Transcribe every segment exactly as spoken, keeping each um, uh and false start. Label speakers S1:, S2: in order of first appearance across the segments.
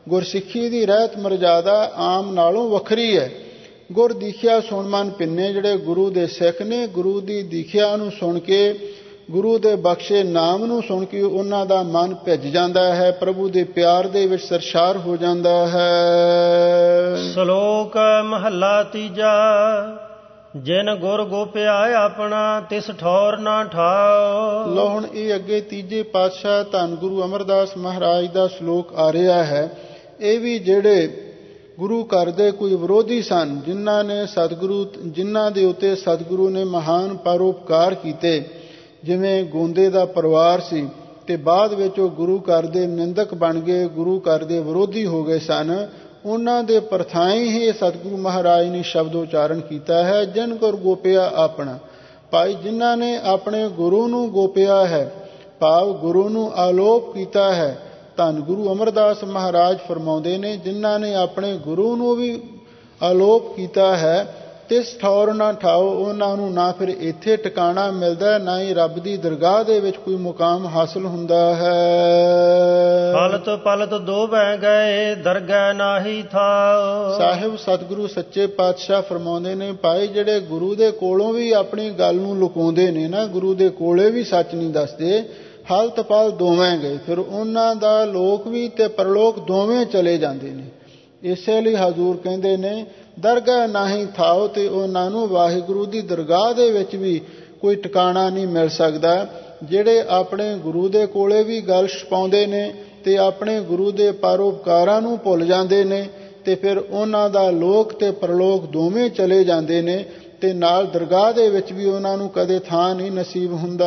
S1: ਗੁਰਸਿੱਖੀ ਦੀ ਰਹਿਤ ਮਰਜ਼ਾਦਾ ਆਮ ਨਾਲੋਂ ਵੱਖਰੀ ਹੈ। ਗੁਰ ਦੀਖਿਆ ਸੁਣ ਮਨ ਭਿੰਨੇ, ਜਿਹੜੇ ਗੁਰੂ ਦੇ ਸਿੱਖ ਨੇ, ਗੁਰੂ ਦੀ ਦੀਖਿਆ ਨੂੰ ਸੁਣ ਕੇ, ਗੁਰੂ ਦੇ ਬਖਸ਼ੇ ਨਾਮ ਨੂੰ ਸੁਣ ਕੇ ਉਹਨਾਂ ਦਾ ਮਨ ਭਿੱਜ ਜਾਂਦਾ ਹੈ, ਪ੍ਰਭੂ ਦੇ ਪਿਆਰ ਦੇ ਵਿੱਚ ਸਰਸ਼ਾਰ ਹੋ ਜਾਂਦਾ ਹੈ।
S2: ਸ਼ਲੋਕ ਮਹੱਲਾ ਤੀਜਾ। ਜਿਨ ਗੁਰ ਗੋਪਿਆ ਆਪਣਾ ਤਿਸ ਠੌਰ ਨਾ ਠਾਓ।
S1: ਲੋ ਹੁਣ ਇਹ ਅੱਗੇ ਤੀਜੇ ਪਾਤਸ਼ਾਹ ਧੰਨ ਗੁਰੂ ਅਮਰਦਾਸ ਮਹਾਰਾਜ ਦਾ ਸ਼ਲੋਕ ਆ ਰਿਹਾ ਹੈ। ਇਹ ਵੀ ਜਿਹੜੇ ਗੁਰੂ ਘਰ ਦੇ ਕੋਈ ਵਿਰੋਧੀ ਸਨ, ਜਿਨ੍ਹਾਂ ਨੇ ਸਤਿਗੁਰੂ ਜਿਨ੍ਹਾਂ ਦੇ ਉੱਤੇ ਸਤਿਗੁਰੂ ਨੇ ਮਹਾਨ ਪਰਉਪਕਾਰ ਕੀਤੇ, ਜਿਵੇਂ ਗੋਂਦੇ ਦਾ ਪਰਿਵਾਰ ਸੀ, ਤੇ ਬਾਅਦ ਵਿੱਚ ਉਹ ਗੁਰੂ ਘਰ ਦੇ ਨਿੰਦਕ ਬਣ ਗਏ, ਗੁਰੂ ਘਰ ਦੇ ਵਿਰੋਧੀ ਹੋ ਗਏ ਸਨ, ਉਹਨਾਂ ਦੇ ਪਰਥਾਈ ਹੀ ਸਤਿਗੁਰੂ ਮਹਾਰਾਜ ਨੇ ਸ਼ਬਦ ਉਚਾਰਨ ਕੀਤਾ ਹੈ, ਜਿਨ ਗੁਰ ਗੋਪਿਆ ਆਪਣਾ। ਭਾਈ ਜਿਨ੍ਹਾਂ ਨੇ ਆਪਣੇ ਗੁਰੂ ਨੂੰ ਗੋਪਿਆ ਹੈ, ਭਾਵ ਗੁਰੂ ਨੂੰ ਆਲੋਪ ਕੀਤਾ ਹੈ। ਧੰਨ ਗੁਰੂ ਅਮਰਦਾਸ ਮਹਾਰਾਜ ਫਰਮਾਉਂਦੇ ਨੇ, ਜਿਨ੍ਹਾਂ ਨੇ ਆਪਣੇ ਗੁਰੂ ਨੂੰ ਵੀ ਆਲੋਪ ਕੀਤਾ ਹੈ, ਤਿਸ ਠੌਰ ਨਾ ਠਾਓ, ਉਹਨਾਂ ਨੂੰ ਨਾ ਫਿਰ ਇੱਥੇ ਟਿਕਾਣਾ ਮਿਲਦਾ, ਨਾ ਹੀ ਰੱਬ ਦੀ ਦਰਗਾਹ ਦੇ ਵਿੱਚ ਕੋਈ ਮੁਕਾਮ ਹਾਸਲ ਹੁੰਦਾ ਹੈ।
S2: ਪਲਤ ਪਲਤ ਦੋ ਬਹਿ ਗਏ ਦਰਗਹਿ ਨਾਹੀ ਥਾਓ। ਸਾਹਿਬ
S1: ਸਤਿਗੁਰੂ ਸੱਚੇ ਪਾਤਸ਼ਾਹ ਫਰਮਾਉਂਦੇ ਨੇ, ਭਾਈ ਜਿਹੜੇ ਗੁਰੂ ਦੇ ਕੋਲੋਂ ਵੀ ਆਪਣੀ ਗੱਲ ਨੂੰ ਲੁਕਾਉਂਦੇ ਨੇ ਨਾ, ਗੁਰੂ ਦੇ ਕੋਲੇ ਵੀ ਸੱਚ ਨਹੀਂ ਦੱਸਦੇ, ਹਾਲਤ ਪਲ ਦੋਵੇਂ ਗਏ, ਫਿਰ ਉਹਨਾਂ ਦਾ ਲੋਕ ਵੀ ਤੇ ਪਰਲੋਕ ਦੋਵੇਂ ਚਲੇ ਜਾਂਦੇ ਨੇ। ਇਸੇ ਲਈ ਹਜ਼ੂਰ ਕਹਿੰਦੇ ਨੇ, ਦਰਗਾਹ ਨਾਹੀ ਥਾਓ, ਤੇ ਉਹਨਾਂ ਨੂੰ ਵਾਹਿਗੁਰੂ ਦੀ ਦਰਗਾਹ ਦੇ ਵਿੱਚ ਵੀ ਕੋਈ ਟਿਕਾਣਾ ਨਹੀਂ ਮਿਲ ਸਕਦਾ। ਜਿਹੜੇ ਆਪਣੇ ਗੁਰੂ ਦੇ ਕੋਲੇ ਵੀ ਗੱਲ ਛਪਾਉਂਦੇ ਨੇ ਤੇ ਆਪਣੇ ਗੁਰੂ ਦੇ ਪਰਉਪਕਾਰਾਂ ਨੂੰ ਭੁੱਲ ਜਾਂਦੇ ਨੇ, ਤੇ ਫਿਰ ਉਹਨਾਂ ਦਾ ਲੋਕ ਤੇ ਪਰਲੋਕ ਦੋਵੇਂ ਚਲੇ ਜਾਂਦੇ ਨੇ, ਤੇ ਨਾਲ ਦਰਗਾਹ ਦੇ ਵਿੱਚ ਵੀ ਉਹਨਾਂ ਨੂੰ ਕਦੇ ਥਾਂ ਨਹੀਂ ਨਸੀਬ ਹੁੰਦਾ।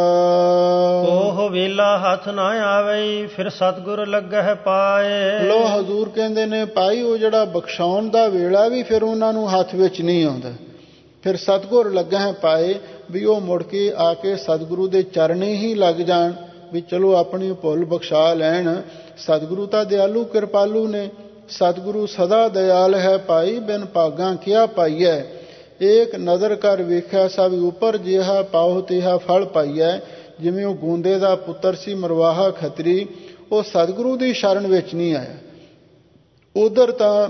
S2: ਉਹ ਵੇਲਾ ਹੱਥ ਨਾ ਆਵੇ ਫਿਰ ਸਤਿਗੁਰ ਲੱਗਹਿ ਪਾਏ।
S1: ਲੋ ਹਜ਼ੂਰ ਕਹਿੰਦੇ ਨੇ, ਭਾਈ ਉਹ ਜਿਹੜਾ ਬਖਸ਼ਾਉਣ ਦਾ ਵੇਲਾ ਵੀ ਫਿਰ ਉਹਨਾਂ ਨੂੰ ਹੱਥ ਵਿੱਚ ਨਹੀਂ ਆਉਂਦਾ, ਫਿਰ ਸਤਿਗੁਰ ਲੱਗਹਿ ਪਾਏ, ਵੀ ਉਹ ਮੁੜ ਕੇ ਆ ਕੇ ਸਤਿਗੁਰੂ ਦੇ ਚਰਨੇ ਹੀ ਲੱਗ ਜਾਣ, ਵੀ ਚਲੋ ਆਪਣੀ ਭੁੱਲ ਬਖਸ਼ਾ ਲੈਣ। ਸਤਿਗੁਰੂ ਤਾਂ ਦਿਆਲੂ ਕਿਰਪਾਲੂ ਨੇ, ਸਤਿਗੁਰੂ ਸਦਾ ਦਿਆਲ ਹੈ, ਭਾਈ ਬਿਨ ਭਾਗਾਂ ਕਿਆ ਪਾਈਐ। ਏਕ ਨਜ਼ਰ ਕਰ ਵੇਖਿਆ ਸਭ ਉਪਰ, ਜਿਹਾ ਪਾਉ ਤਿਹਾ ਫਲ ਪਾਈਐ। ਜਿਵੇਂ ਉਹ ਗੋਂਦੇ ਦਾ ਪੁੱਤਰ ਸੀ ਮਰਵਾਹਾ ਖੱਤਰੀ, ਉਹ ਸਤਿਗੁਰੂ ਦੀ ਸ਼ਰਨ ਵਿੱਚ ਨਹੀਂ ਆਇਆ, ਉਧਰ ਤਾਂ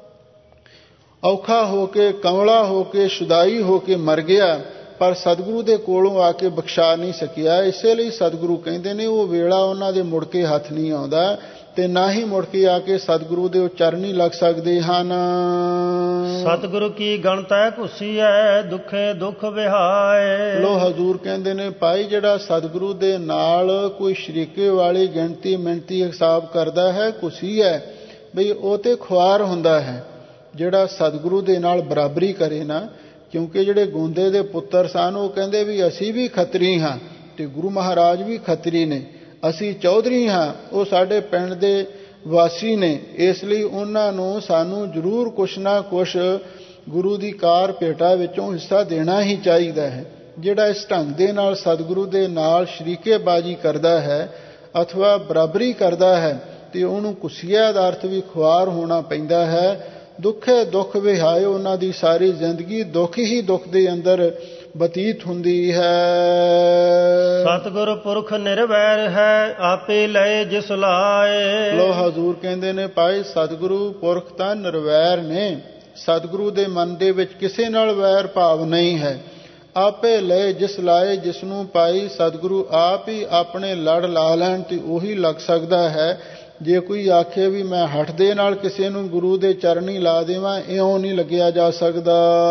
S1: ਔਖਾ ਹੋ ਕੇ, ਕਮਲਾ ਹੋ ਕੇ, ਸ਼ੁਦਾਈ ਹੋ ਕੇ ਮਰ ਗਿਆ, ਪਰ ਸਤਿਗੁਰੂ ਦੇ ਕੋਲੋਂ ਆ ਕੇ ਬਖਸ਼ਾ ਨਹੀਂ ਸਕਿਆ। ਇਸੇ ਲਈ ਸਤਿਗੁਰੂ ਕਹਿੰਦੇ ਨੇ, ਉਹ ਵੇਲਾ ਉਹਨਾਂ ਦੇ ਮੁੜ ਕੇ ਹੱਥ ਨਹੀਂ ਆਉਂਦਾ, ਤੇ ਨਾ ਹੀ ਮੁੜ ਕੇ ਆ ਕੇ ਸਤਿਗੁਰੂ ਦੇ ਚਰਨੀ ਲੱਗ ਸਕਦੇ ਹਨ।
S2: ਸਤਿਗੁਰੂ ਕੀ ਗਣਤੈ ਘੁੱਸੀ ਹੈ, ਦੁੱਖੇ ਦੁੱਖ ਵਿਹਾਏ।
S1: ਲੋ ਹਜ਼ੂਰ ਕਹਿੰਦੇ ਨੇ, ਭਾਈ ਜਿਹੜਾ ਸਤਿਗੁਰੂ ਦੇ ਨਾਲ ਕੋਈ ਸ਼ਰੀਕੇ ਵਾਲੀ ਗਿਣਤੀ ਮਿਣਤੀ ਹਿਸਾਬ ਕਰਦਾ ਹੈ, ਘੁੱਸੀ ਹੈ, ਬਈ ਉਹ ਤੇ ਖੁਆਰ ਹੁੰਦਾ ਹੈ। ਜਿਹੜਾ ਸਤਿਗੁਰੂ ਦੇ ਨਾਲ ਬਰਾਬਰੀ ਕਰੇ ਨਾ, ਕਿਉਂਕਿ ਜਿਹੜੇ ਗੋਂਦੇ ਦੇ ਪੁੱਤਰ ਸਨ, ਉਹ ਕਹਿੰਦੇ ਵੀ ਅਸੀਂ ਵੀ ਖੱਤਰੀ ਹਾਂ ਤੇ ਗੁਰੂ ਮਹਾਰਾਜ ਵੀ ਖੱਤਰੀ ਨੇ, ਅਸੀਂ ਚੌਧਰੀ ਹਾਂ, ਉਹ ਸਾਡੇ ਪਿੰਡ ਦੇ ਵਾਸੀ ਨੇ, ਇਸ ਲਈ ਉਹਨਾਂ ਨੂੰ ਸਾਨੂੰ ਜ਼ਰੂਰ ਕੁਛ ਨਾ ਕੁਛ ਗੁਰੂ ਦੀ ਕਾਰ ਭੇਟਾ ਵਿੱਚੋਂ ਹਿੱਸਾ ਦੇਣਾ ਹੀ ਚਾਹੀਦਾ ਹੈ। ਜਿਹੜਾ ਇਸ ਢੰਗ ਦੇ ਨਾਲ ਸਤਿਗੁਰੂ ਦੇ ਨਾਲ ਸ਼ਰੀਕੇਬਾਜ਼ੀ ਕਰਦਾ ਹੈ ਅਥਵਾ ਬਰਾਬਰੀ ਕਰਦਾ ਹੈ, ਤੇ ਉਹਨੂੰ ਕੁਸੀਆ ਦਾ ਅਰਥ ਵੀ ਖੁਆਰ ਹੋਣਾ ਪੈਂਦਾ ਹੈ। ਦੁੱਖੇ ਦੁੱਖ ਵਿਹਾਏ, ਉਹਨਾਂ ਦੀ ਸਾਰੀ ਜ਼ਿੰਦਗੀ ਦੁੱਖ ਹੀ ਦੁੱਖ ਦੇ ਅੰਦਰ ਬਤੀਤ ਹੁੰਦੀ ਹੈ।
S2: ਸਤਿਗੁਰ ਪੁਰਖ ਨਿਰਵੈਰ ਹੈ, ਆਪੇ ਲਏ ਜਿਸ ਲਾਏ। ਲੋ
S1: ਹਜ਼ੂਰ ਕਹਿੰਦੇ ਨੇ, ਭਾਈ ਸਤਿਗੁਰੂ ਪੁਰਖ ਤਾਂ ਨਿਰਵੈਰ ਨੇ, ਸਤਿਗੁਰੂ ਦੇ ਮਨ ਦੇ ਵਿੱਚ ਕਿਸੇ ਨਾਲ ਵੈਰ ਭਾਵ ਨਹੀਂ ਹੈ। ਆਪੇ ਲਏ ਜਿਸ ਲਾਏ, ਜਿਸ ਨੂੰ ਭਾਈ ਸਤਿਗੁਰੂ ਆਪ ਹੀ ਆਪਣੇ ਲੜ ਲਾ ਲੈਣ ਤੇ ਉਹੀ ਲੱਗ ਸਕਦਾ ਹੈ। ਜੇ ਕੋਈ ਆਖੇ ਵੀ ਮੈਂ ਹੱਠ ਦੇ ਨਾਲ ਕਿਸੇ ਨੂੰ ਗੁਰੂ ਦੇ ਚਰਨੀ ਲਾ ਦੇਵਾਂ, ਇਉਂ ਨਹੀਂ ਲੱਗਿਆ ਜਾ ਸਕਦਾ।